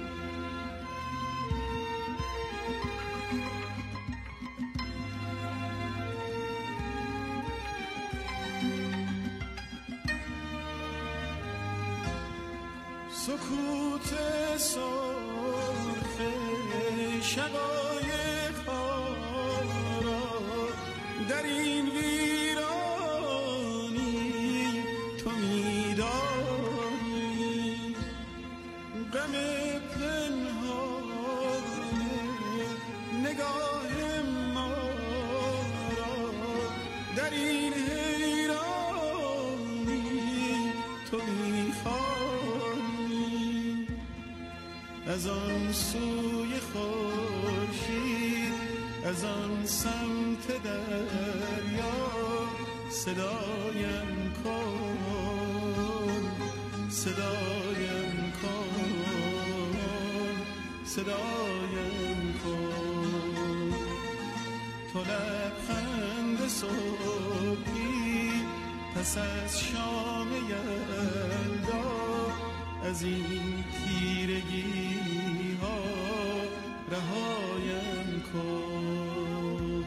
سکوت سرخ شقایق ها را در این ویرانی تو می‌دانی. غم پنهان نگاه ما را در این حیرانی تو می‌خوانی. از آن سوی خورشید، از آن سمت دریا صدایم کن، صدایم کن، صدایم کن. تو لبخند صبحی پس از شام یلدا، از این تیرگی ها رهایم کن.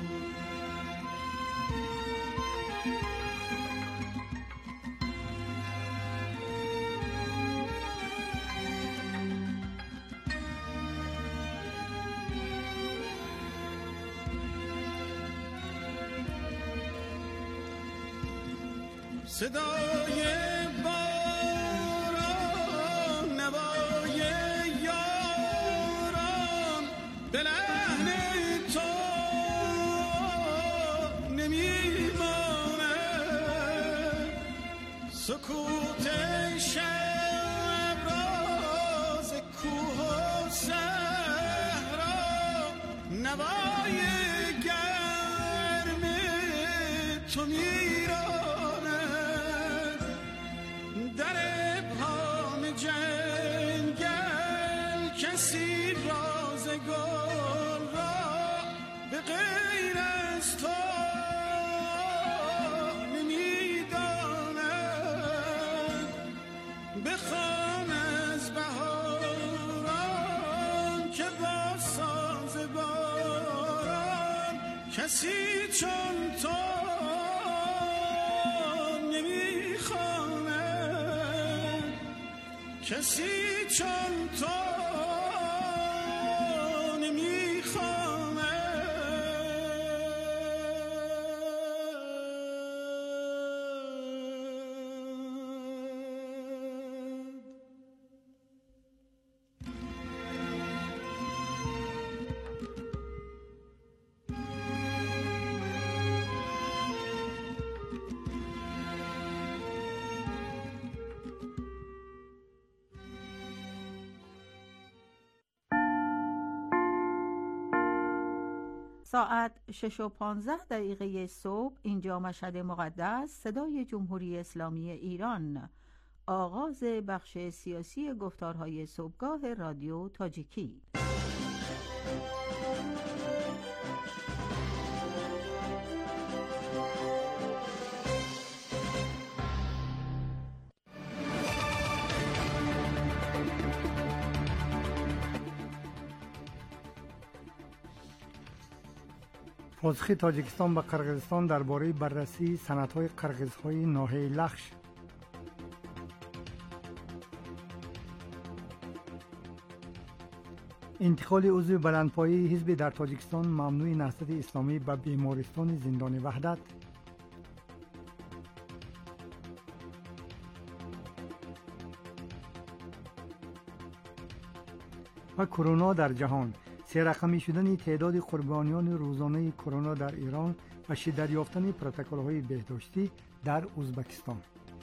صدای باران، نوای یاران، به لحن تو نمیمانه. سکوت شب راز کوه و صحرا، نوای گرم تو میرانه. کسی راز گل را به غیر از تو نمیداند. بخوان از بهاران که با ساز باران، کسی چون تو نمیخواند. کسی چون تو ساعت 6:15 صبح اینجا مشهد مقدس، صدای جمهوری اسلامی ایران. آغاز بخش سیاسی گفتارهای صبحگاه رادیو تاجیکی. پاسخ تاجیکستان به قرقیزستان درباره بررسی سندهای قرقیزهای ناحیه لخش. انتقال عضو بلندپایه حزب در تاجیکستان ممنوع نهضت اسلامی به بیمارستان زندان وحدت. و کرونا در جهان، سه رقمی شدن تعداد قربانیان روزانه کرونا در ایران و شدت یافتن پروتکل‌های بهداشتی در ازبکستان.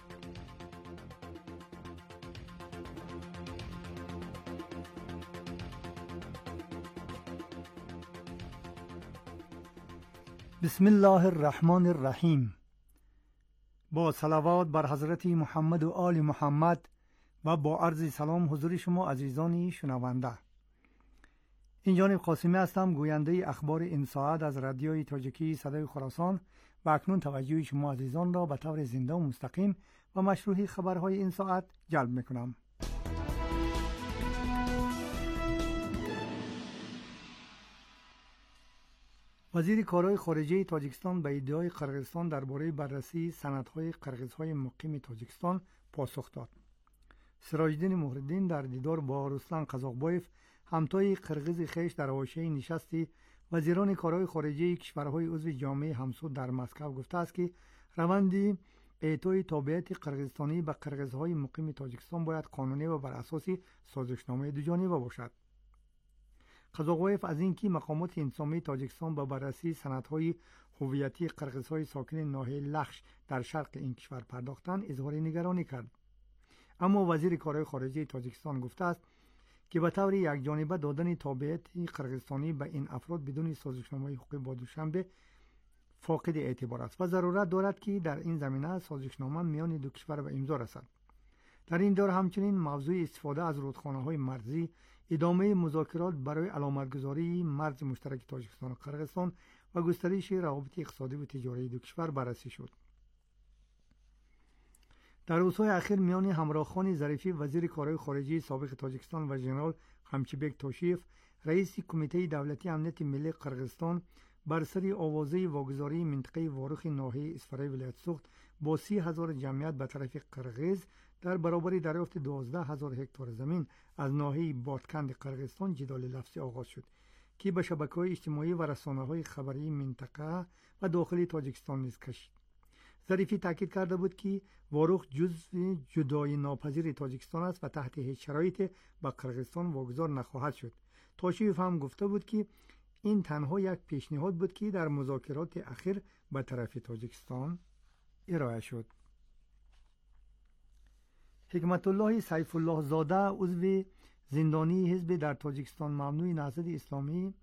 بسم الله الرحمن الرحیم. با صلوات بر حضرت محمد و آل محمد و با عرض سلام حضور شما عزیزان شنونده. این جانب قاسمی هستم، گوینده اخبار این ساعت از رادیوی تاجیکی صدای خراسان و اکنون توجه شما عزیزان را به طور زنده و مستقیم و مشروح خبرهای این ساعت جلب میکنم. وزیر کارهای خارجه تاجیکستان به ادعای قرقیزستان درباره بررسی سندهای قرقیزهای مقیم تاجیکستان پاسخ داد. سراج‌الدین مهرالدین در دیدار با رستم قزاقبایف، همتای قرقیز خویش، در حاشیه نشست وزیران کارهای خارجه کشورهای عضو جامعه همسود در مسکو گفته است که روند اعطای تابعیت قرقیزستانی به قرقیزهای مقیم تاجیکستان باید قانونی و بر اساس سازشنامه دوجانبه باشد. قزاقبایف از اینکه مقامات انسانی تاجیکستان با بررسی سندهای هویتی قرقیزهای ساکن ناحیه لخش در شرق این کشور پرداختند اظهار نگرانی کرد. اما وزیر کارهای خارجه تاجیکستان گفته است که به طور یکجانبه دادن تابعیت قرقیزستانی به این افراد بدون سازشنامه حقوقی با دوشنبه فاقد اعتبار است و ضرورت دارد که در این زمینه سازشنامه میان دو کشور به امضا رسد. در این دور همچنین موضوع استفاده از رودخانه‌های مرزی، ادامه مذاکرات برای علامتگذاری مرز مشترک تاجیکستان و قرقیزستان و گسترش روابط اقتصادی و تجاری دو کشور بررسی شد. در روزهای اخیر میان همراهان ظریفی وزیر کارهای خارجه سابق تاجیکستان و ژنرال خمچیبک توشیف رئیس کمیته دولتی امنیت ملی قرقیزستان بر سر آوازه واگذاری منطقه واروخ ناحیه اسفرای ولایت سوخت با 30,000 جمعیت به طرف قرقیز در برابر دریافت 12,000 هکتار زمین از ناحیه بادکند قرقیزستان جدال لفظی آغاز شد که به شبکه‌های اجتماعی و رسانه‌های خبری منطقه و داخلی تاجیکستان نیز کشید. ظریفی تاکید کرده بود که واروخ جزء جدای ناپذیر تاجیکستان است و تحت هیچ شرایطی به قرقیزستان واگذار نخواهد شد. توشیف هم گفته بود که این تنها یک پیشنهاد بود که در مذاکرات اخیر به طرف تاجیکستان ارائه شد. حکمت الله سیف الله زاده عضو زندانی حزب در تاجیکستان ممنوع نهضت اسلامی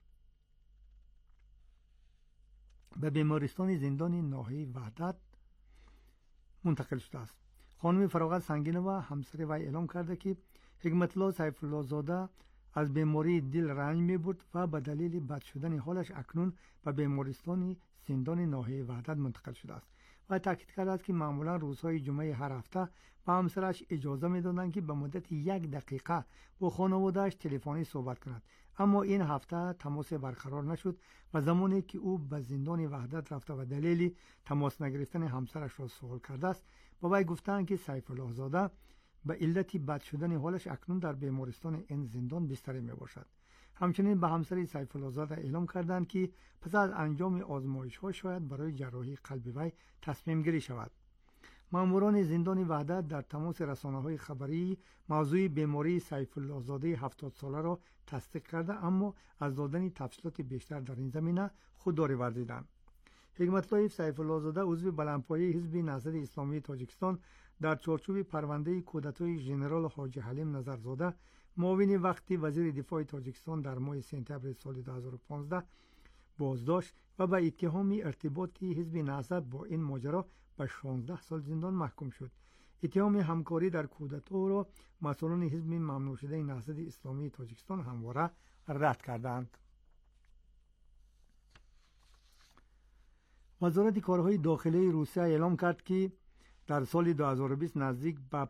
به بیمارستان زندان ناحیه وحدت منتقل شده است. خانم فراغت سنگینه و همسر وی اعلام کرده که حکمت الله سیف الله زاده از بیماری دل رنج می‌برد و به دلیل بد شدن حالش اکنون به بیمارستان زندان ناحیه وحدت منتقل شده است و تاکید کرده است که معمولا روزهای جمعه هر هفته به همسرش اجازه می‌دادند که به مدت 1 دقیقه با خانواده‌اش تلفنی صحبت کند، اما این هفته تماس برقرار نشد و زمانی که او به زندان وحدت رفته و دلیل تماس نگرفتن همسرش را سوال کرده است با وی گفتند که سیف الله زاده به علت بد شدن حالش اکنون در بیمارستان این زندان بستری می باشد. همچنین به همسر سیف الله زاده اعلام کردند که پس از انجام آزمایش ها شاید برای جراحی قلب وی تصمیم گیری شود. ماموران زندان وحدت در تماس رسانه‌های خبری موضوع بیماری سیف الله زاده 70 ساله را تصدیق کرده، اما از دادن تفصیلات بیشتر در این زمینه خودداری ورزیدند. حکمت الله سیف الله زاده عضو بلندپایه حزب نهضت اسلامی تاجیکستان در چارچوب پرونده کودتای ژنرال حاجی حلیم نظرزاده معاون وقتی وزیر دفاع تاجیکستان در ماه سپتامبر سال 2015 بازداشت و به اتهام ارتباط حزب نهضت با این ماجرا به 16 سال زندان محکوم شد. اتهام همکاری در کودتا را مسئولان حزب ممنوع شده نهضت اسلامی تاجیکستان همواره رد کردند. وزارت کارهای داخلی روسیه اعلام کرد که در سال 2020 نزدیک به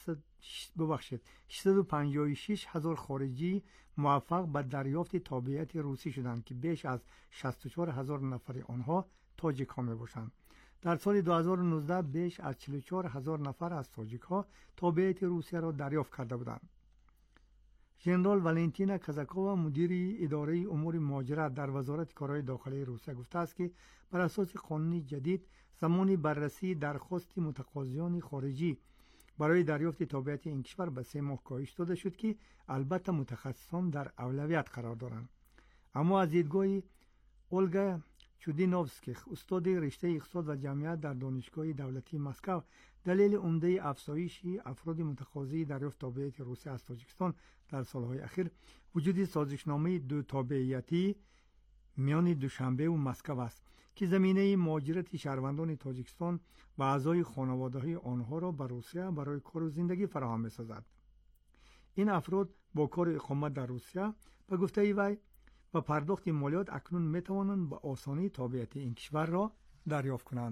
656,000 خارجی موفق به دریافت تابعیت روسی شدند که بیش از 64,000 نفر آنها تاجیک ها می باشند. در سال 2019 بیش از 44,000 نفر از تاجیک ها تابعیت روسیه را دریافت کرده بودند. ژنرال والنتینا کازاکووا مدیر اداره امور مهاجرت در وزارت کارهای داخلی روسیه گفته است که بر اساس قانون جدید زمان بررسی درخواست متقاضیان خارجی برای دریافت تابعیت این کشور به 3 ماه کاهش داده شد که البته متخصصان در اولویت قرار دارند. اما از دیدگاه اولگا چودینوفسکی استاد رشته اقتصاد و جمعیت در دانشگاه دولتی مسکو دلیل عمده افزایش افراد متقاضی دریافت تابعیت روسیه از تاجیکستان در سالهای اخیر وجود سازشنامه 2 تابعیتی میان دوشنبه و مسکو است که زمینه مهاجرت شهروندان تاجیکستان و اعضای خانواده‌های آنها را به روسیه برای کار و زندگی فراهم می‌سازد. این افراد با کار اقامت در روسیه به گفته وی و پرداخت مالیات اکنون می‌توانند به آسانی تابعیت این کشور را دریافت کنند.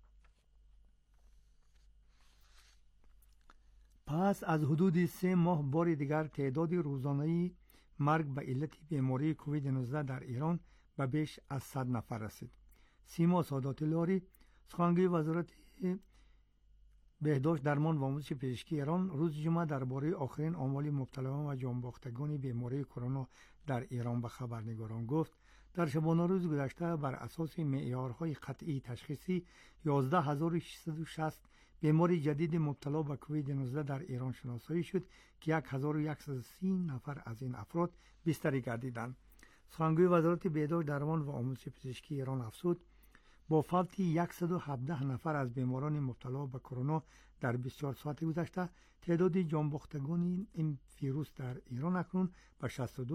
پس از حدود 3 ماه بار دیگر تعداد روزانه‌ای مرگ به علت بیماری کووید 19 در ایران به بیش از 100 نفر رسید. سیما سادات لاری سخنگوی وزارت بهداشت درمان و آموزش پزشکی ایران روز جمعه درباره آخرین آمار مبتلایان و جانباختگان بیماری کرونا در ایران به خبرنگاران گفت در شبانه روز گذشته بر اساس معیارهای قطعی تشخیصی 11660 بیماری جدید مبتلا به کووید 19 در ایران شناسایی شد که 1130 نفر از این افراد بستری گردیدند. سخنگوی وزارت بهداشت درمان و آموزش پزشکی ایران افزود با فوت 117 نفر از بیماران مبتلا به کرونا در 24 ساعت گذشته تعداد جانباختگان این ویروس در ایران اکنون به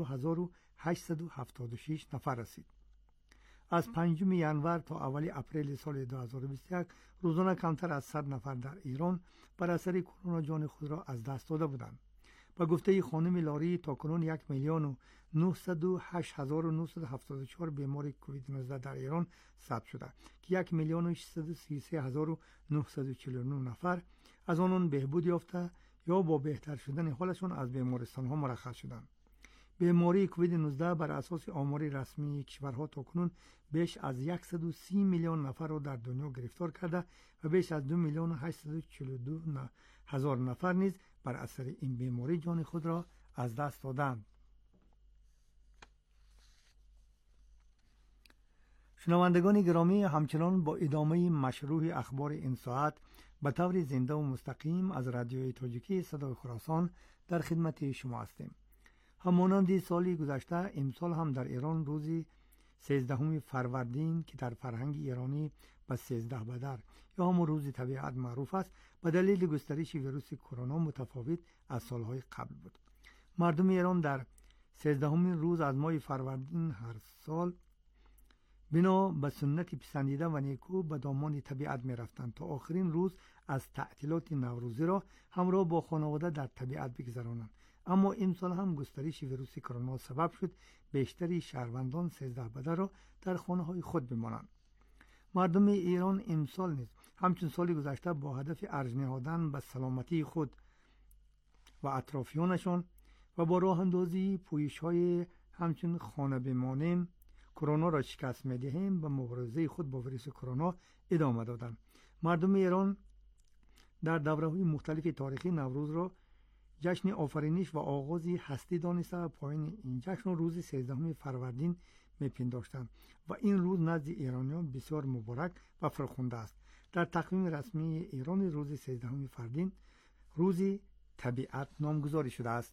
62876 نفر رسید. از 5 ژانویه تا اول اپریل سال 2021 روزانه کمتر از 100 نفر در ایران بر اثر کرونا جان خود را از دست داده بودند. به گفته خانم لاری تاکنون 1,908,974 بیمار کووید 19 در ایران ثبت شده که 1,633,949 نفر از آنان بهبود یافته یا با بهتر شدن حالشان از بیمارستان ها مرخص شدند. بیماری کووید 19 بر اساس آمار رسمی کشورها تاکنون بیش از 130 میلیون نفر را در دنیا گرفتار کرده و بیش از 2,842,000 نفر نیز بر اثر این بیماری جان خود را از دست دادند. شنوندگان گرامی، همچنان با ادامه مشروع اخبار این ساعت به طور زنده و مستقیم از رادیوی تاجیکی صدای خراسان در خدمت شما هستیم. همانند سالی گذشته امسال هم در ایران روز 13 فروردین که در فرهنگ ایرانی به 13 بدر یا هم روز طبیعت معروف است، به دلیل گسترش ویروس کرونا متفاوت از سالهای قبل بود. مردم ایران در 13 روز از ماه فروردین هر سال بنا به سنت پسندیده و نیکو به دامان طبیعت می رفتند تا آخرین روز از تعطیلات نوروزی را همراه با خانواده در طبیعت بگذرانند. اما امسال هم گسترش ویروس کرونا سبب شد بیشتری شهروندان 13 بدر را در خانه های خود بمانند. مردم ایران امسال نیز همچون سال گذشته با هدف ارج نهادن به سلامتی خود و اطرافیانشان و با راه اندازی پویش های همچون خانه بمانیم کرونا را شکست می‌دهیم به مبارزه خود با ویروس کرونا ادامه دادند. مردم ایران در دوره‌های مختلف تاریخی نوروز را جشن آفرینش و آغازی هستی دانسته و پایان این جشن روز 13 فروردین می‌پنداشتند و این روز نزد ایرانیان بسیار مبارک و فرخنده است. در تقویم رسمی ایران روز 13 فروردین روز طبیعت نامگذاری شده است.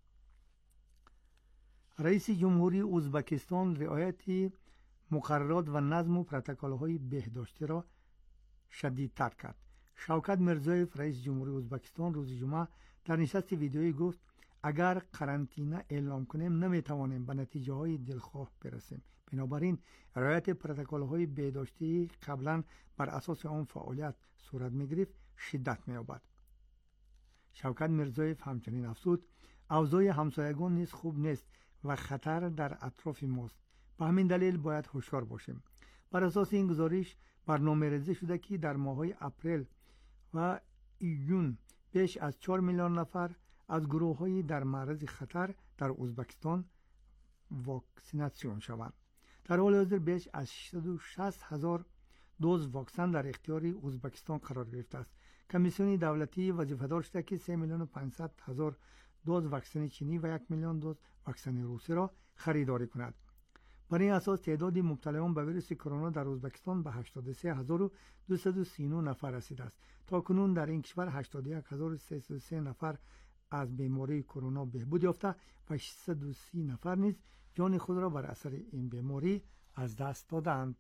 رئیس جمهوری ازبکستان رعایت مقررات و نظم و پروتکل‌های بهداشتی را شدیدتر کرد. شوکت میرزایف رئیس جمهوری ازبکستان روز جمعه در نشست ویدیویی گفت اگر قرنطینه اعلام کنیم نمیتوانیم به نتیجه های دلخواه برسیم. بنابراین رعایت پروتکل‌های بهداشتی قبلا بر اساس آن فعالیت صورت می‌گرفت شدت می‌یابد. شوکت میرزایف همچنین افزود اوضاع همسایگان نیز خوب نیست و خطر در اطراف ماست. به همین دلیل باید هوشیار باشیم. بر اساس این گزارش برنامه‌ریزی شده که در ماه‌های اپریل و ایون بیش از 4 میلیون نفر از گروه‌های در معرض خطر در ازبکستان واکسیناسیون شوند. در حال حاضر بیش از 660,000 دوز واکسن در اختیار ازبکستان قرار گرفته است. کمیسیون دولتی وظیفه‌دار شده که 3,500,000 دوز واکسن چینی و 1 میلیون دوز واکسن روسی را خریداری کند. بر این اساس تعداد مبتلایان به ویروس کرونا در ازبکستان به 83,239 نفر رسیده است. تا کنون در این کشور 81,303 نفر از بیماری کرونا بهبود یافته و 630 نفر نیز جان خود را بر اثر این بیماری از دست دادند.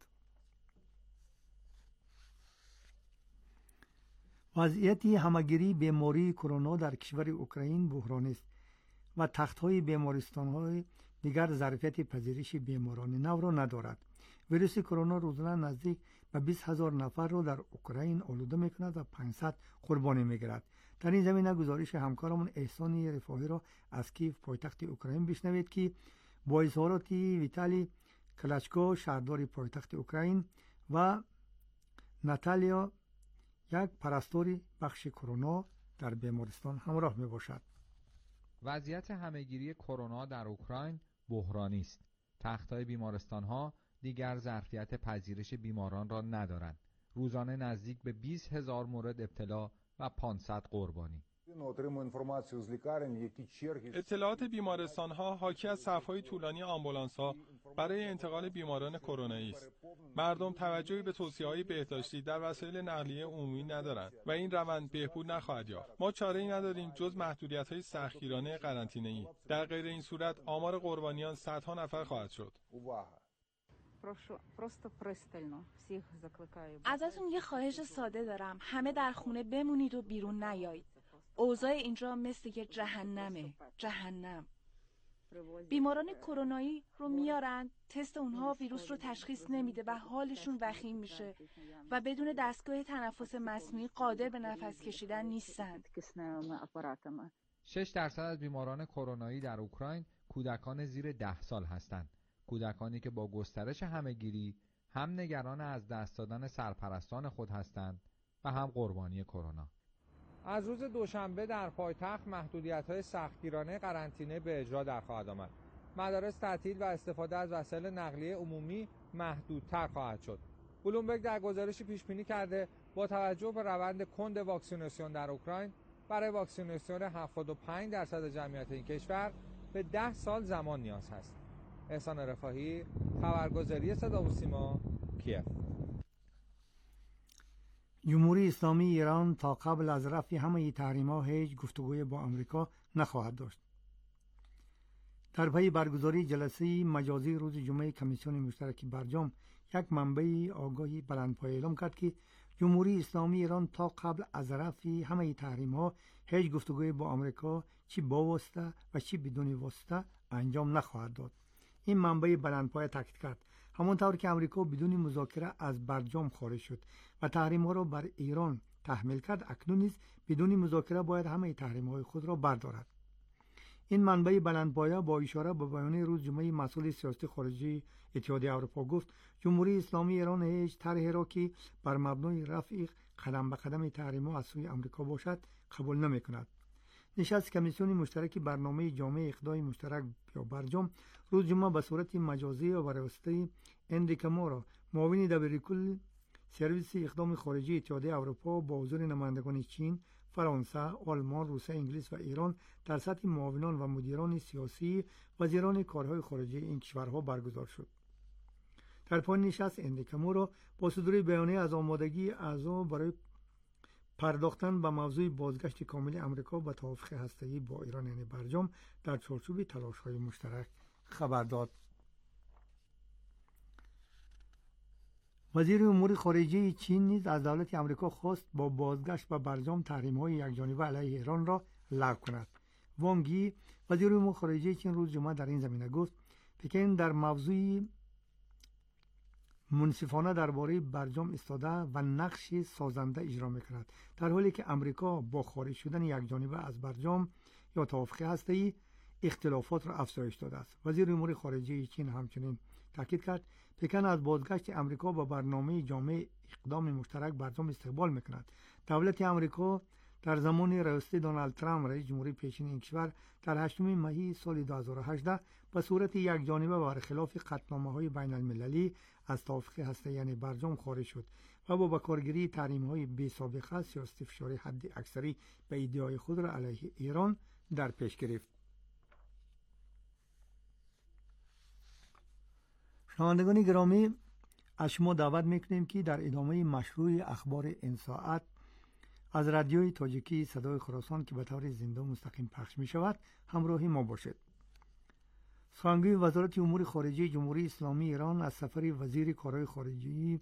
وضعیت همگیری بیماری کرونا در کشور اوکراین بحرانی است و تخت‌های بیمارستان‌های دیگر ظرفیت پذیرش بیماران نو را ندارد. ویروس کرونا روزانه نزدیک به 20,000 نفر را در اوکراین آلوده می‌کند و 500 قربانی می‌گیرد. در این زمینه گزارش همکارمون احسان رفاهی را از کیف پایتخت اوکراین بشنوید که با اظهارات ویتالی کلچکو شهردار پایتخت اوکراین و ناتالیا یک پرستاری بخش کرونا در بیمارستان همراه میباشد. وضعیت همهگیری کرونا در اوکراین بحرانی است. تخت‌های بیمارستان‌ها دیگر ظرفیت پذیرش بیماران را ندارند. روزانه نزدیک به 20,000 مورد ابتلا و 500 قربانی. اطلاعات بیمارستان‌ها حاکی از صف‌های طولانی آمبولانس‌ها برای انتقال بیماران کرونایی است. مردم توجهی به توصیه‌های بهداشتی در وسایل نقلیه عمومی ندارند و این روند بهبود نخواهد یافت. ما چاره‌ای نداریم جز محدودیت‌های سختگیرانه قرنطینه‌ای. در غیر این صورت آمار قربانیان صدها نفر خواهد شد. ازتون یه خواهش ساده دارم، همه در خونه بمونید و بیرون نیایید. اوضاع اینجا مثل یه جهنم. بیماران کرونایی رو میارن، تست اونها ویروس رو تشخیص نمیده و حالشون وخیم میشه و بدون دستگاه تنفس مصنوعی قادر به نفس کشیدن نیستند. 6% از بیماران کرونایی در اوکراین کودکان زیر 10 سال هستند. کودکانی که با گسترش همه‌گیری هم نگران از دست دادن سرپرستان خود هستند و هم قربانی کرونا. از روز دوشنبه در پایتخت محدودیت‌های سختگیرانه قرنطینه به اجرا در خواهد آمد. مدارس تعطیل و استفاده از وسایل نقلیه عمومی محدودتر خواهد شد. بلومبرگ در گزارشی پیش‌بینی کرده با توجه به روند کند واکسیناسیون در اوکراین برای واکسیناسیون 75% جمعیت این کشور به 10 سال زمان نیاز هست. احسان رفاهی، خبرگزاری صدا و سیما، کیف. جمهوری اسلامی ایران تا قبل از رفع همه تحریم‌ها هیچ گفتگوی با آمریکا نخواهد داشت. در پی برگزاری جلسه مجازی روز جمعه کمیسیون مشترک برجام، یک منبع آگاهی بلندپایه اعلام کرد که جمهوری اسلامی ایران تا قبل از رفع همه تحریم‌ها هیچ گفتگوی با آمریکا چی با واسطه و چی بدون واسطه انجام نخواهد داد. این منبع بلندپایه تاکید کرد همانطور که آمریکا بدون مذاکره از برجام خارج شد و تحریم‌ها را بر ایران تحمیل کرد، اکنون نیز بدون مذاکره باید همه تحریم‌های خود را بردارد. این منبع بلندپایه با اشاره به بیانیه روز جمعه مسئول سیاسی خارجی اتحادیه اروپا گفت جمهوری اسلامی ایران هیچ طرحی را که بر مبنای رفع قدم به قدم تحریم‌ها از سوی آمریکا باشد قبول نمی‌کند. نشست کمیسیون مشترک برنامه جامع اقدام مشترک یا برجام روز جمعه به صورت مجازی و بر واسطه اندریکا مورا، معاون دبیرکل سرویس اقدام خارجی اتحادیه اروپا، با حضور نمایندگان چین، فرانسه، آلمان، روسیه، انگلیس و ایران در سطح معاونان و مدیران سیاسی وزیران کارهای خارجی این کشورها برگزار شد. در پایان نشست اندریکا مورا با صدور بیانیه از آمادگی اعضا برای پرداختن به موضوع بازگشت کامل امریکا به توافق هسته‌ای با ایران یعنی برجام در چارچوب تلاش‌های مشترک خبر داد. وزیر امور خارجه چین نیز از دولت آمریکا خواست با بازگشت به برجام تحریم‌های یکجانبه علیه ایران را لغو کند. وانگ یی وزیر امور خارجه چین روز جمعه در این زمینه گفت پکن در موضوع منصفانه درباره برجام ایستاده و نقش سازنده اجرا می‌کند، در حالی که آمریکا با خارج شدن یکجانبه از برجام یا توافق هسته‌ای اختلافات را افزایش داده است. وزیر امور خارجه چین همچنین تاکید کرد پکن از بازگشت آمریکا با برنامه جامع اقدام مشترک برجام استقبال می‌کند. دولت آمریکا در زمان رئاست دونالد ترامپ رئیس جمهوری پیشین این کشور در 8 مه سال 2018 به صورت یکجانبه برخلاف قطعنامه‌های بین‌المللی از توافق هسته‌ای یعنی برجام خارج شد و با بکارگیری تحریم‌های بی‌سابقه سیاست فشاری حد اکثری به ایده‌های خود را علیه ایران در پیش گرفت. شنوندگان گرامی، از شما دعوت می‌کنیم که در ادامه مشروع اخبار این ساعت از رادیوی تاجیکی صدای خراسان که به طور زنده و مستقیم پخش می‌شود همراهی ما باشید. سخنگوی وزارت امور خارجه جمهوری اسلامی ایران از سفر وزیر کارهای خارجه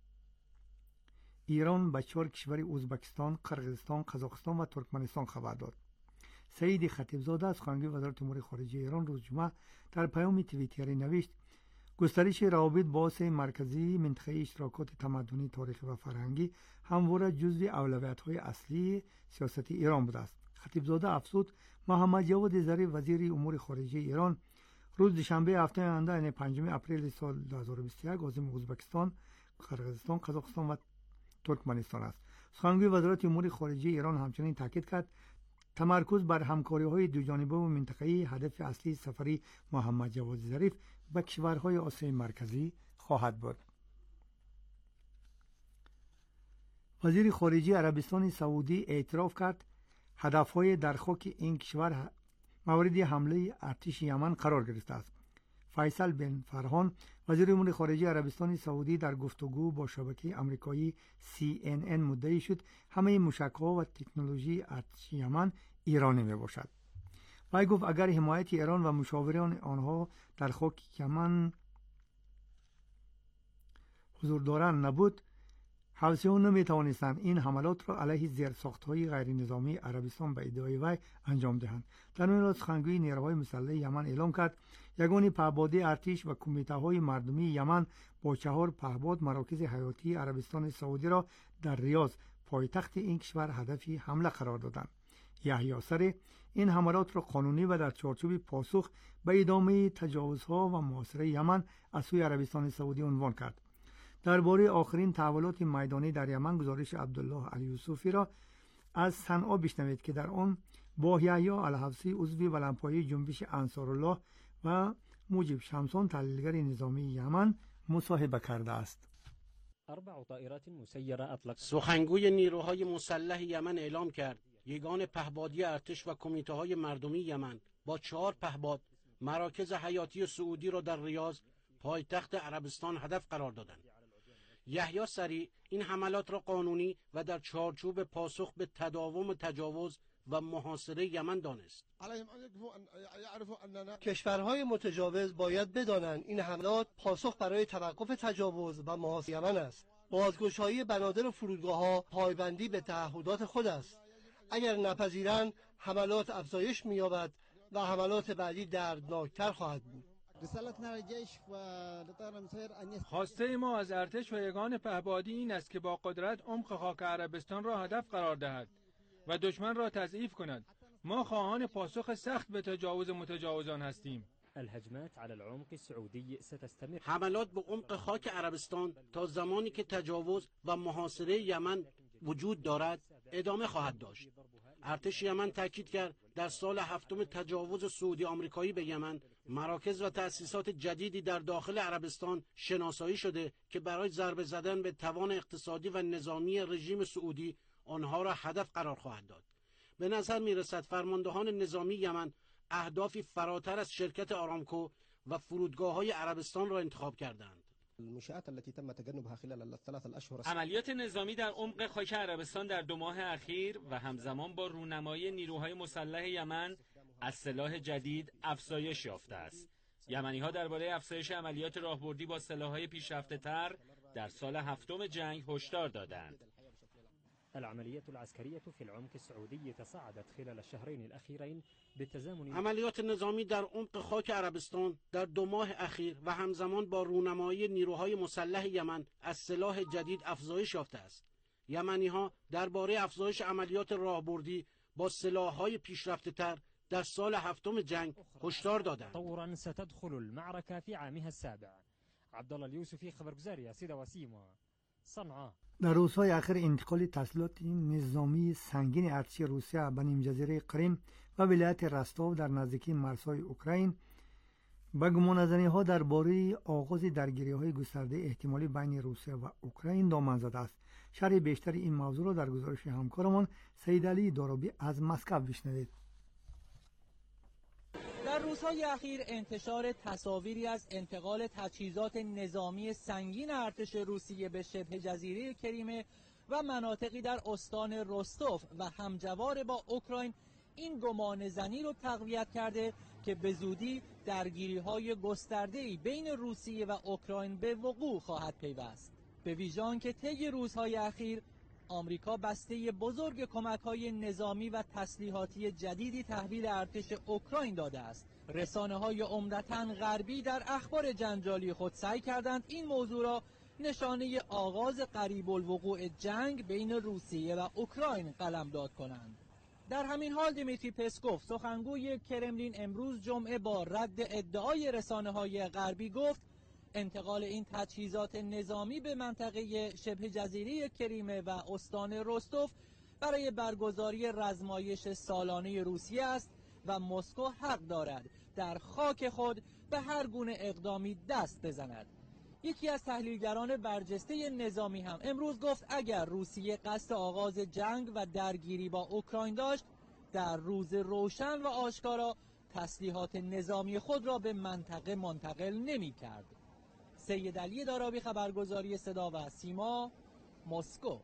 ایران به 4 کشور ازبکستان، قرقیزستان، قزاقستان و ترکمنستان خبر داد. سعید خطیبزاده سخنگوی وزارت امور خارجه ایران روز جمعه در پیام توییتری نوشت گسترش روابط با آسیای مرکزی، منطقه اشتراکات تمدنی، تاریخی و فرهنگی همواره جزو اولویت‌های اصلی سیاست ایران بوده است. خطیبزاده افزود محمد جواد ظریف وزیر امور خارجه ایران روز دوشنبه هفته آینده یعنی 5 اپریل سال 2021 عازم ازبکستان، قرقیزستان، قزاقستان و ترکمنستان است. سخنگوی وزارت امور خارجه ایران همچنین تاکید کرد تمرکز بر همکاری‌های دوجانبه و منطقه‌ای هدف اصلی سفری محمد جواد ظریف به کشورهای آسیای مرکزی خواهد بود. وزیر خارجه عربستان سعودی اعتراف کرد هدف‌های در خاک این کشور مورد حمله ارتش یمن قرار گرفته است. فیصل بن فرحان وزیر امور خارجه عربستان سعودی در گفتگو با شبکه آمریکایی CNN مدعی شد همه موشک‌ها و تکنولوژی ارتش یمن ایرانی میباشد. وی گفت اگر حمایت ایران و مشاوران آنها در خاک یمن حضور دارند نبود، حوثی‌ها نمی‌توانستند این حملات را علیه زیرساخت‌های غیر نظامی عربستان به ایده‌های وی انجام دهند. در این حال سخنگوی نیروهای مسلح یمن اعلام کرد یگان پهپادی ارتش و کمیته‌های مردمی یمن با 4 پهپاد مراکز حیاتی عربستان سعودی را در ریاض پایتخت این کشور هدف حمله قرار دادند. یحیی سری این حملات را قانونی و در چارچوب پاسخ به ادامه تجاوزها و محاصره یمن از سوی عربستان سعودی عنوان کرد. درباره آخرین تحولات میدانی در یمن گزارش عبدالله الیوسفی را از صنعا بشنوید که در آن با یحیی الحفصی عضو ولنپایه جنبش انصارالله و موجب شمسان تحلیلگر نظامی یمن مصاحبه کرده است. سخنگوی نیروهای مسلح یمن اعلام کرد یگان پهپادی ارتش و کمیته‌های مردمی یمن با 4 پهپاد مراکز حیاتی سعودی را در ریاض پایتخت عربستان هدف قرار دادند. یحیی سری این حملات را قانونی و در چارچوب پاسخ به تداوم تجاوز و محاصره یمن دانست. کشورهای متجاوز باید بدانند این حملات پاسخ برای توقف تجاوز و محاصره یمن است. بازگشایی بنادر و فرودگاه‌ها پایبندی به تعهدات خود است. اگر نپذیرند حملات افزایش می‌یابد و حملات بعدی دردناکتر خواهد بود. خواسته ما از ارتش و یگان پهپادی این است که با قدرت عمق خاک عربستان را هدف قرار دهد و دشمن را تضعیف کند. ما خواهان پاسخ سخت به تجاوز متجاوزان هستیم. حملات به عمق خاک عربستان تا زمانی که تجاوز و محاصره یمن وجود دارد ادامه خواهد داشت. ارتش یمن تاکید کرد در سال 7 تجاوز سعودی آمریکایی به یمن مراکز و تأسیسات جدیدی در داخل عربستان شناسایی شده که برای ضربه زدن به توان اقتصادی و نظامی رژیم سعودی آنها را هدف قرار خواهد داد. به نظر می‌رسد فرماندهان نظامی یمن اهدافی فراتر از شرکت آرامکو و فرودگاه‌های عربستان را انتخاب کردند. عملیات نظامی در عمق خاک عربستان در 2 ماه اخیر و همزمان با رونمایی نیروهای مسلح یمن از سلاح جدید افزایش یافته است. یمنی‌ها درباره افزایش عملیات راهبردی با سلاح‌های پیشرفته‌تر در سال 7 جنگ هشدار دادند. عملیات نظامی در عمق خاک عربستان در 2 ماه اخیر و همزمان با رونمایی نیروهای مسلح یمن از سلاح جدید افزایش یافته است. یمنی‌ها درباره افزایش عملیات راهبردی با سلاح‌های پیشرفته‌تر در سال 7 جنگ هشدار دادند. طوراً ستدخل المعركة في عامها السابع. عبدالله الیوسفی خبرگزاری سیدا وسیما صنعاء. در روزهای اخیر انتقال تسلیحات نظامی سنگین ارتش روسیه به نیمجزیره قریم و ولایت رستاو در نزدیکی مرزهای اوکراین به گمانه‌زنی‌ها درباره آغاز درگیری‌های گسترده احتمالی بین روسیه و اوکراین دامن زده است. شرح بیشتر این موضوع را در گزارش همکارمان سید علی دارابی از مسکو بشنوید. در روزهای اخیر انتشار تصاویری از انتقال تجهیزات نظامی سنگین ارتش روسیه به شبه جزیره کریمه و مناطقی در استان رستوف و همجوار با اوکراین این گمانه‌زنی رو تقویت کرده که به زودی درگیری‌های گسترده‌ای بین روسیه و اوکراین به وقوع خواهد پیوست. به ویژه آنکه طی روزهای اخیر آمریکا بسته بزرگ کمک‌های نظامی و تسلیحاتی جدیدی تحویل ارتش اوکراین داده است. رسانه‌های عمدتاً غربی در اخبار جنجالی خود سعی کردند این موضوع را نشانه آغاز قریب الوقوع جنگ بین روسیه و اوکراین قلمداد کنند. در همین حال دیمیتری پسکوف سخنگوی کرملین امروز جمعه با رد ادعای رسانه‌های غربی گفت انتقال این تجهیزات نظامی به منطقه شبه جزیره کریمه و استان رستوف برای برگزاری رزمایش سالانه روسیه است و مسکو حق دارد در خاک خود به هر گونه اقدامی دست بزند. یکی از تحلیلگران برجسته نظامی هم امروز گفت اگر روسیه قصد آغاز جنگ و درگیری با اوکراین داشت در روز روشن و آشکارا تسلیحات نظامی خود را به منطقه منتقل نمی کرد. سید علی دارابی خبرگزاری صدا و سیما مسکو.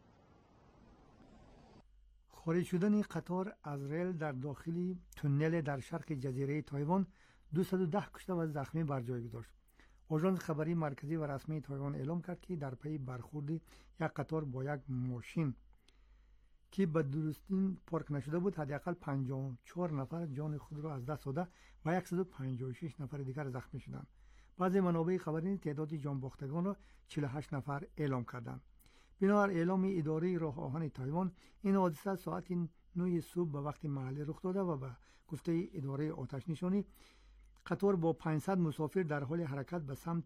خارج شدن قطار از ریل در داخل تونل در شرق جزیره تایوان 210 کشته و زخمی بر جای گذاشت. آژانس خبری مرکزی و رسمی تایوان اعلام کرد که در پی برخورد یک قطار با یک ماشین که به درستی پارک نشده بود حداقل 54 نفر جان خود را از دست داده و 156 نفر دیگر زخمی شدند. بعضی منابع خبری تعداد جان باختگان را 48 نفر اعلام کردند. بنابر اعلام اداره راه آهن تایوان این حادثه ساعت 9 صبح به وقت محلی رخ داده و به گفته اداره آتش نشانی قطار با 500 مسافر در حال حرکت به سمت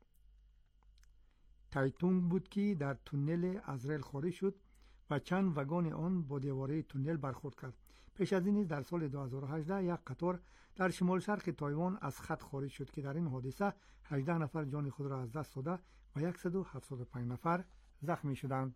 تایتونگ بود که در تونل از ریل خارج شد و چند وگان آن با دیواره تونل برخورد کرد. پیش از این در سال 2018 یک قطار در شمال شرق تایوان از خط خارج شد که در این حادثه 18 نفر جان خود را از دست داده و 175 نفر زخمی شدند.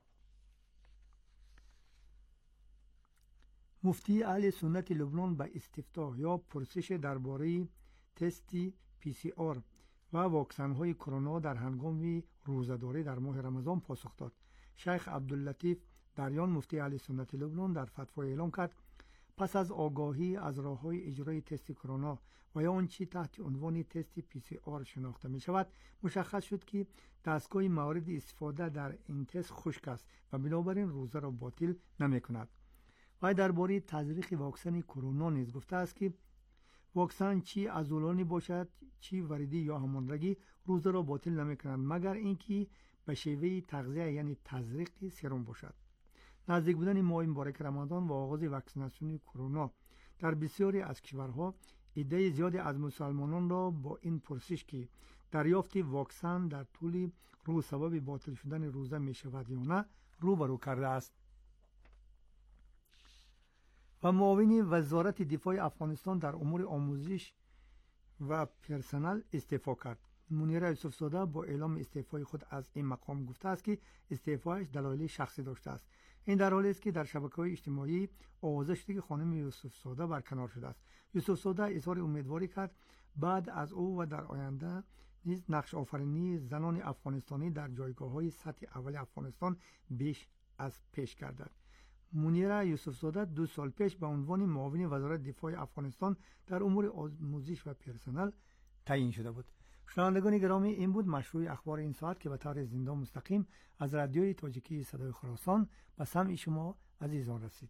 مفتی اهل سنت لبنان به استفتاء یا پرسش درباره تست PCR و واکسن های کرونا در هنگام روزه‌داری در ماه رمضان پاسخ داد. شیخ عبداللطیف دریان مفتی اهل سنت لبنان در فتوا اعلام کرد پس از آگاهی از راه‌های اجرای تست کرونا و یا آنچه تحت عنوان تست PCR شناخته می شود مشخص شد که دستگاه مورد استفاده در این تست خشک است و بنابراین روزه را باطل نمی کند. و درباره تزریق واکسن کرونا نیز گفته است که واکسن چی عضلانی باشد چی وریدی یا همانرگی روزه را باطل نمی کند مگر اینکه به شیوه تغذیه یعنی تزریق سرم باشد. نزدیک بودن ماه مبارک رمضان و آغاز واکسیناسیون کرونا در بسیاری از کشورها عده زیادی از مسلمانان را با این پرسش که دریافت واکسن در طول روز سبب باطل شدن روزه می شود یا نه روبرو کرده است. و معاون وزارت دفاع افغانستان در امور آموزش و پرسنل استعفا کرد. منیره یوسفزاده با اعلام استعفای خود از این مقام گفته است که استعفایش دلایل شخصی داشته است. این در حالی است که در شبکه‌های اجتماعی آوازه شده که خانم یوسفزاده برکنار شده است. یوسفزاده اظهار امیدواری کرد بعد از او و در آینده نیز نقش آفرینی زنان افغانستانی در جایگاه‌های سطح اول افغانستان بیش از پیش گردد. منیره یوسفزاده 2 سال پیش به عنوان معاون وزارت دفاع افغانستان در امور آموزش و پرسنل تعیین شده بود. شنوندگان گرامی، این بود مشروع اخبار این ساعت که به طور زنده و مستقیم از رادیوی تاجیکی صدای خراسان به سمع شما عزیزان رسید.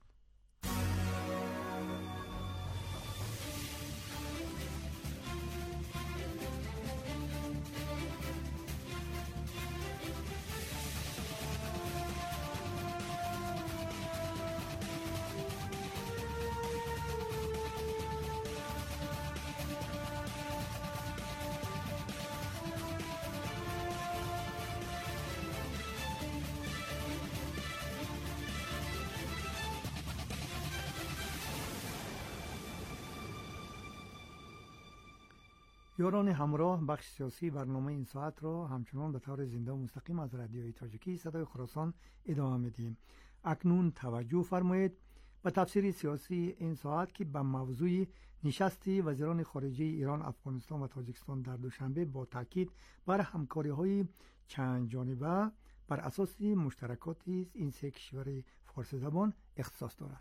یاران همراه، بخش سیاسی برنامه این ساعت را همچنان به طور زنده و مستقیم از رادیوی تاجیکی صدای خراسان ادامه میدیم. اکنون توجه فرمایید به تفسیر سیاسی این ساعت که به موضوع نشست وزیران خارجه ایران، افغانستان و تاجیکستان در دوشنبه با تاکید بر همکاری‌های چند جانبه بر اساس مشترکات این سه کشور فارسی زبان اختصاص دارد.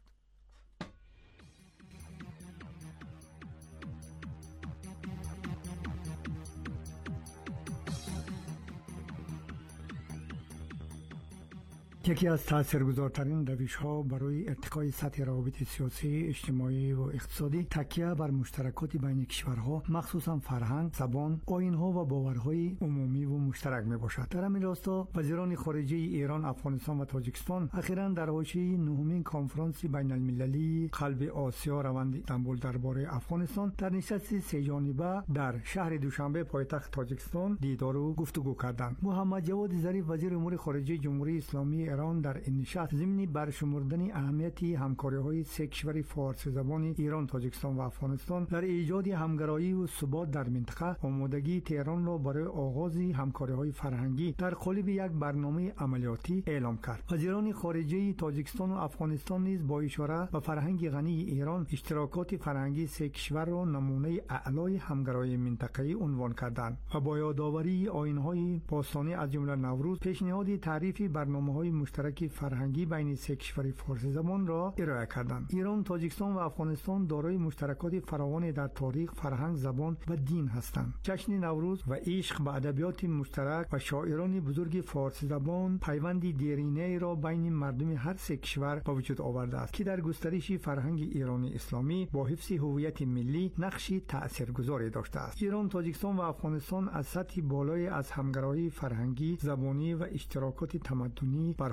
یکی از تاثیرگذارترین روش‌ها برای ارتقای سطح روابط سیاسی، اجتماعی و اقتصادی تکیه بر مشترکات بین کشورها، مخصوصا فرهنگ، زبان، آیین‌ها و باورهای عمومی و مشترک میباشد. در همین راستا وزیران خارجه ایران، افغانستان و تاجیکستان اخیراً در حاشیه نهمین کنفرانس بین المللی قلب آسیا روند استانبول درباره افغانستان در نشست سه جانبه در شهر دوشنبه پایتخت تاجیکستان دیدار و گفتگو کردند. محمد جواد ظریف وزیر امور خارجه جمهوری اسلامی ایران در این نشست ضمن برشمردن اهمیت همکاری‌های سه کشور فارسی زبان ایران، تاجیکستان و افغانستان در ایجاد همگرایی و ثبات در منطقه، آمادگی تهران را برای آغاز همکاری‌های فرهنگی در قالب یک برنامه عملیاتی اعلام کرد. وزیران خارجه تاجیکستان و افغانستان نیز با اشاره به فرهنگ غنی ایران، اشتراکات فرهنگی سه کشور را نمونه اعلای همگرایی منطقه‌ای عنوان کردند و با یادآوری آیین‌های باستانی از جمله نوروز، پیشنهاد تعریف برنامه‌های مشترک فرهنگی بین سه کشور فارسی زبان را ارائه کردند. ایران، تاجیکستان و افغانستان دارای مشترکات فراوان در تاریخ، فرهنگ، زبان و دین هستند. جشن نوروز و عشق به ادبیات مشترک و شاعران بزرگ فارسی زبان پیوندی دیرینه را بین مردم هر سه کشور به وجود آورده است که در گسترش فرهنگ ایران اسلامی با حفظ هویت ملی نقشی تاثیرگذاری داشته است. ایران، تاجیکستان و افغانستان از سطح بالای از همگرایی فرهنگی، زبانی و اشتراکات تمدنی برخوردارند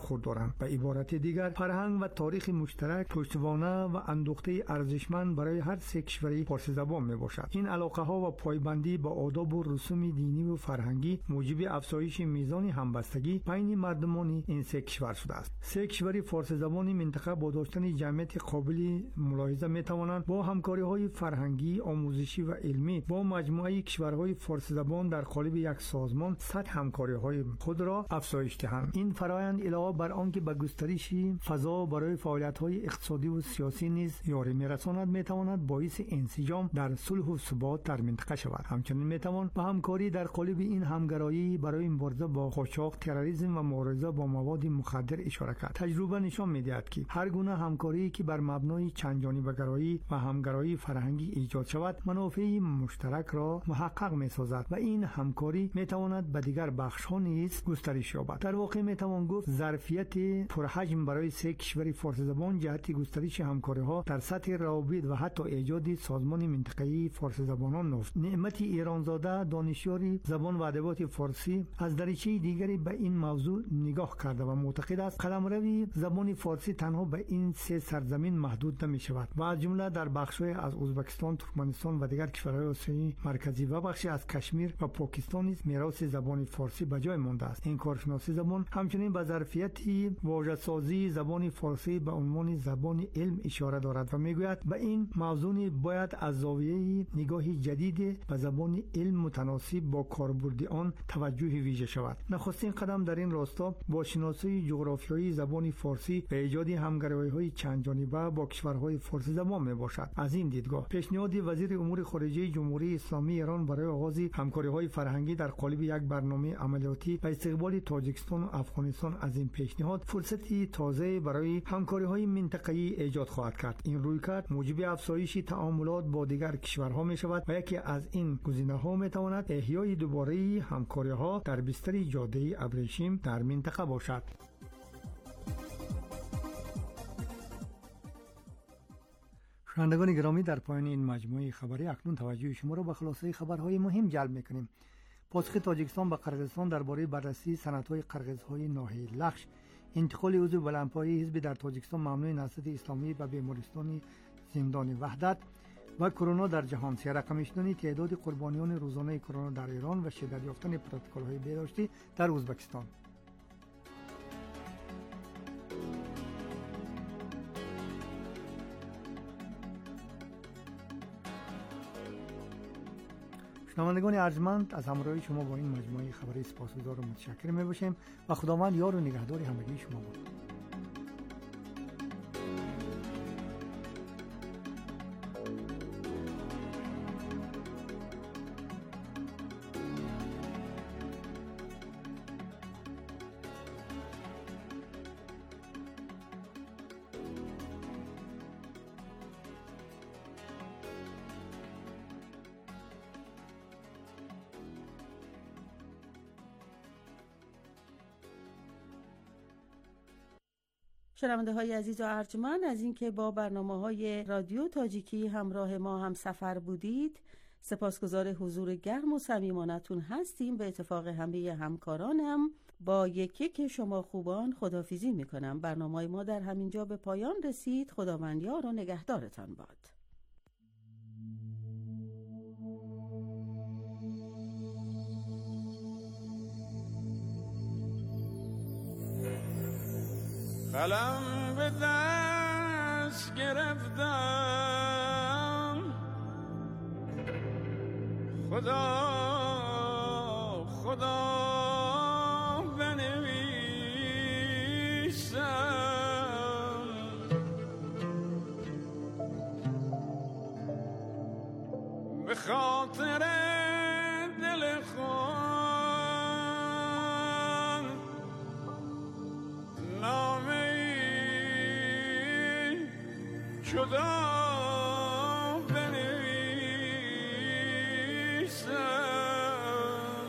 برخوردارند. به عبارت دیگر فرهنگ و تاریخ مشترک پشتوانه و اندوخته ارزشمند برای هر سه کشور فارسی زبان میباشد. این علاقه ها و پایبندی با آداب و رسوم دینی و فرهنگی موجب افزایش میزان همبستگی بین مردمان این سه کشور شده است. سه کشور فارسی زبان منطقه با داشتن جمعیت قابل ملاحظه میتوانند با همکاری‌های فرهنگی، آموزشی و علمی با مجموعه کشورهای فارسی زبان در قالب یک سازمان سطح همکاری‌های خود را افزایش دهند. این فرآیند علاوه بر آنکه به گسترش فضا برای فعالیت‌های اقتصادی و سیاسی نیز یاری می‌رساند، میتواند باعث انسجام در صلح و ثبات در منطقه شود. همچنین میتوان به همکاری در قالب این همگرایی برای مبارزه با قاچاق، تروریسم و مبارزه با مواد مخدر اشاره کرد. تجربه نشان می‌دهد که هر گونه همکاری که بر مبنای چندجانبه‌گرایی و همگرایی فرهنگی ایجاد شود، منافع مشترک را محقق می‌سازد و این همکاری میتواند به دیگر بخش‌ها نیز گسترش یابد. در واقع میتوان گفت ظرفیت پرحجم برای سه کشور فارسی زبان جهت گسترش همکاری‌ها در سطح روابط و حتی ایجاد سازمان منطقه‌ای فارسی زبانان نفت. نعمت ایرانزاده، دانشیار زبان و ادبیات فارسی، از دریچه دیگری به این موضوع نگاه کرده و معتقد است قلمروی زبان فارسی تنها به این سه سرزمین محدود نمی‌شود و از جمله در بخش‌های از ازبکستان، ترکمنستان و دیگر کشورهای آسیای مرکزی و بخشی از کشمیر و پاکستان نیز میراث زبان فارسی به جای مانده است. این کارشناسی زبان همچنین به ظرفیت واژه‌سازی زبان فارسی به عنوان زبان علم اشاره دارد و میگوید به این موضوع باید از زاویه نگاه جدید به زبان علم متناسب با کاربرد آن توجه ویژه شود. نخستین قدم در این راستا با شناسایی جغرافیایی زبان فارسی و ایجاد همگرایی‌های چندجانبه با کشورهای فارسی زبان میباشد. از این دیدگاه پیشنهاد وزیر امور خارجه جمهوری اسلامی ایران برای آغاز همکاری‌های فرهنگی در قالب یک برنامه عملیاتی و استقبال تاجیکستان و افغانستان از این پیشنهاد فرصتی تازه برای همکاری‌های منطقه‌ای ایجاد خواهد کرد. این رویکرد موجب افزایش تعاملات با دیگر کشورها می‌شود و یکی از این گزینه‌ها می‌تواند احیای دوباره همکاری‌ها در بستر جاده ابریشم در منطقه باشد. شنوندگان گرامی، در پایان این مجموعه خبری اکنون توجه شما را به خلاصه خبرهای مهم جلب می‌کنیم. پاسخ تاجیکستان به قرقیزستان درباره بررسی صنعت‌های قرقیزهای ناحیه لخش، انتقال عضو بلندپایه حزب در تاجیکستان ممنوع نهضت اسلامی به بیمارستان زندان وحدت و کرونا در جهان، رقم شدن تعداد قربانیان روزانه کرونا در ایران و شدت یافتن پروتکل‌های بهداشتی در ازبکستان. شنوندگان ارجمند، از همراهی شما با این مجموعه خبری سپاسگزار و متشکر می‌باشیم و خداوند یار و نگهدار همگی شما باد. شنونده های عزیز و ارجمند، از اینکه با برنامه های رادیو تاجیکی همراه ما هم سفر بودید سپاسگزار حضور گرم و صمیمانتون هستیم. به اتفاق همه همکارانم با یک شما خوبان خداحافظی میکنم. برنامه ما در همینجا به پایان رسید. خداوند یار و نگهدارتان باد. قلم به دست گرفتم، خدا خدا بنویسم، به خاطر دل خود نامه جدا بنویسم.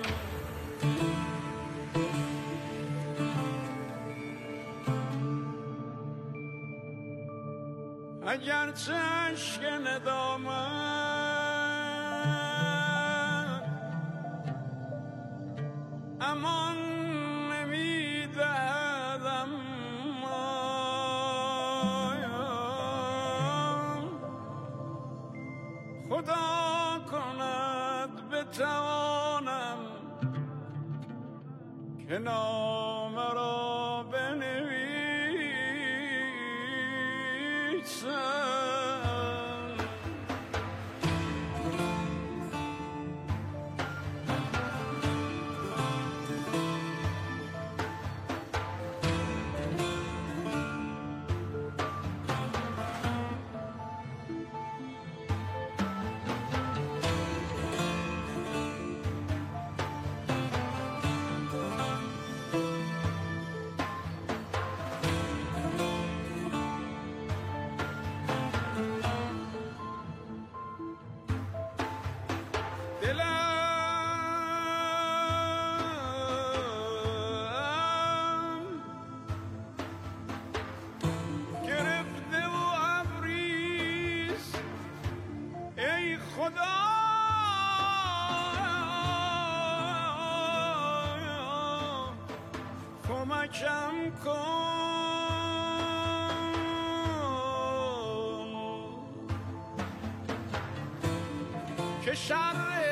اگرچه اشک ندامت امان نمیدهد، خدا کند بتوانم که نام را بنویسم. کمکم کن که شر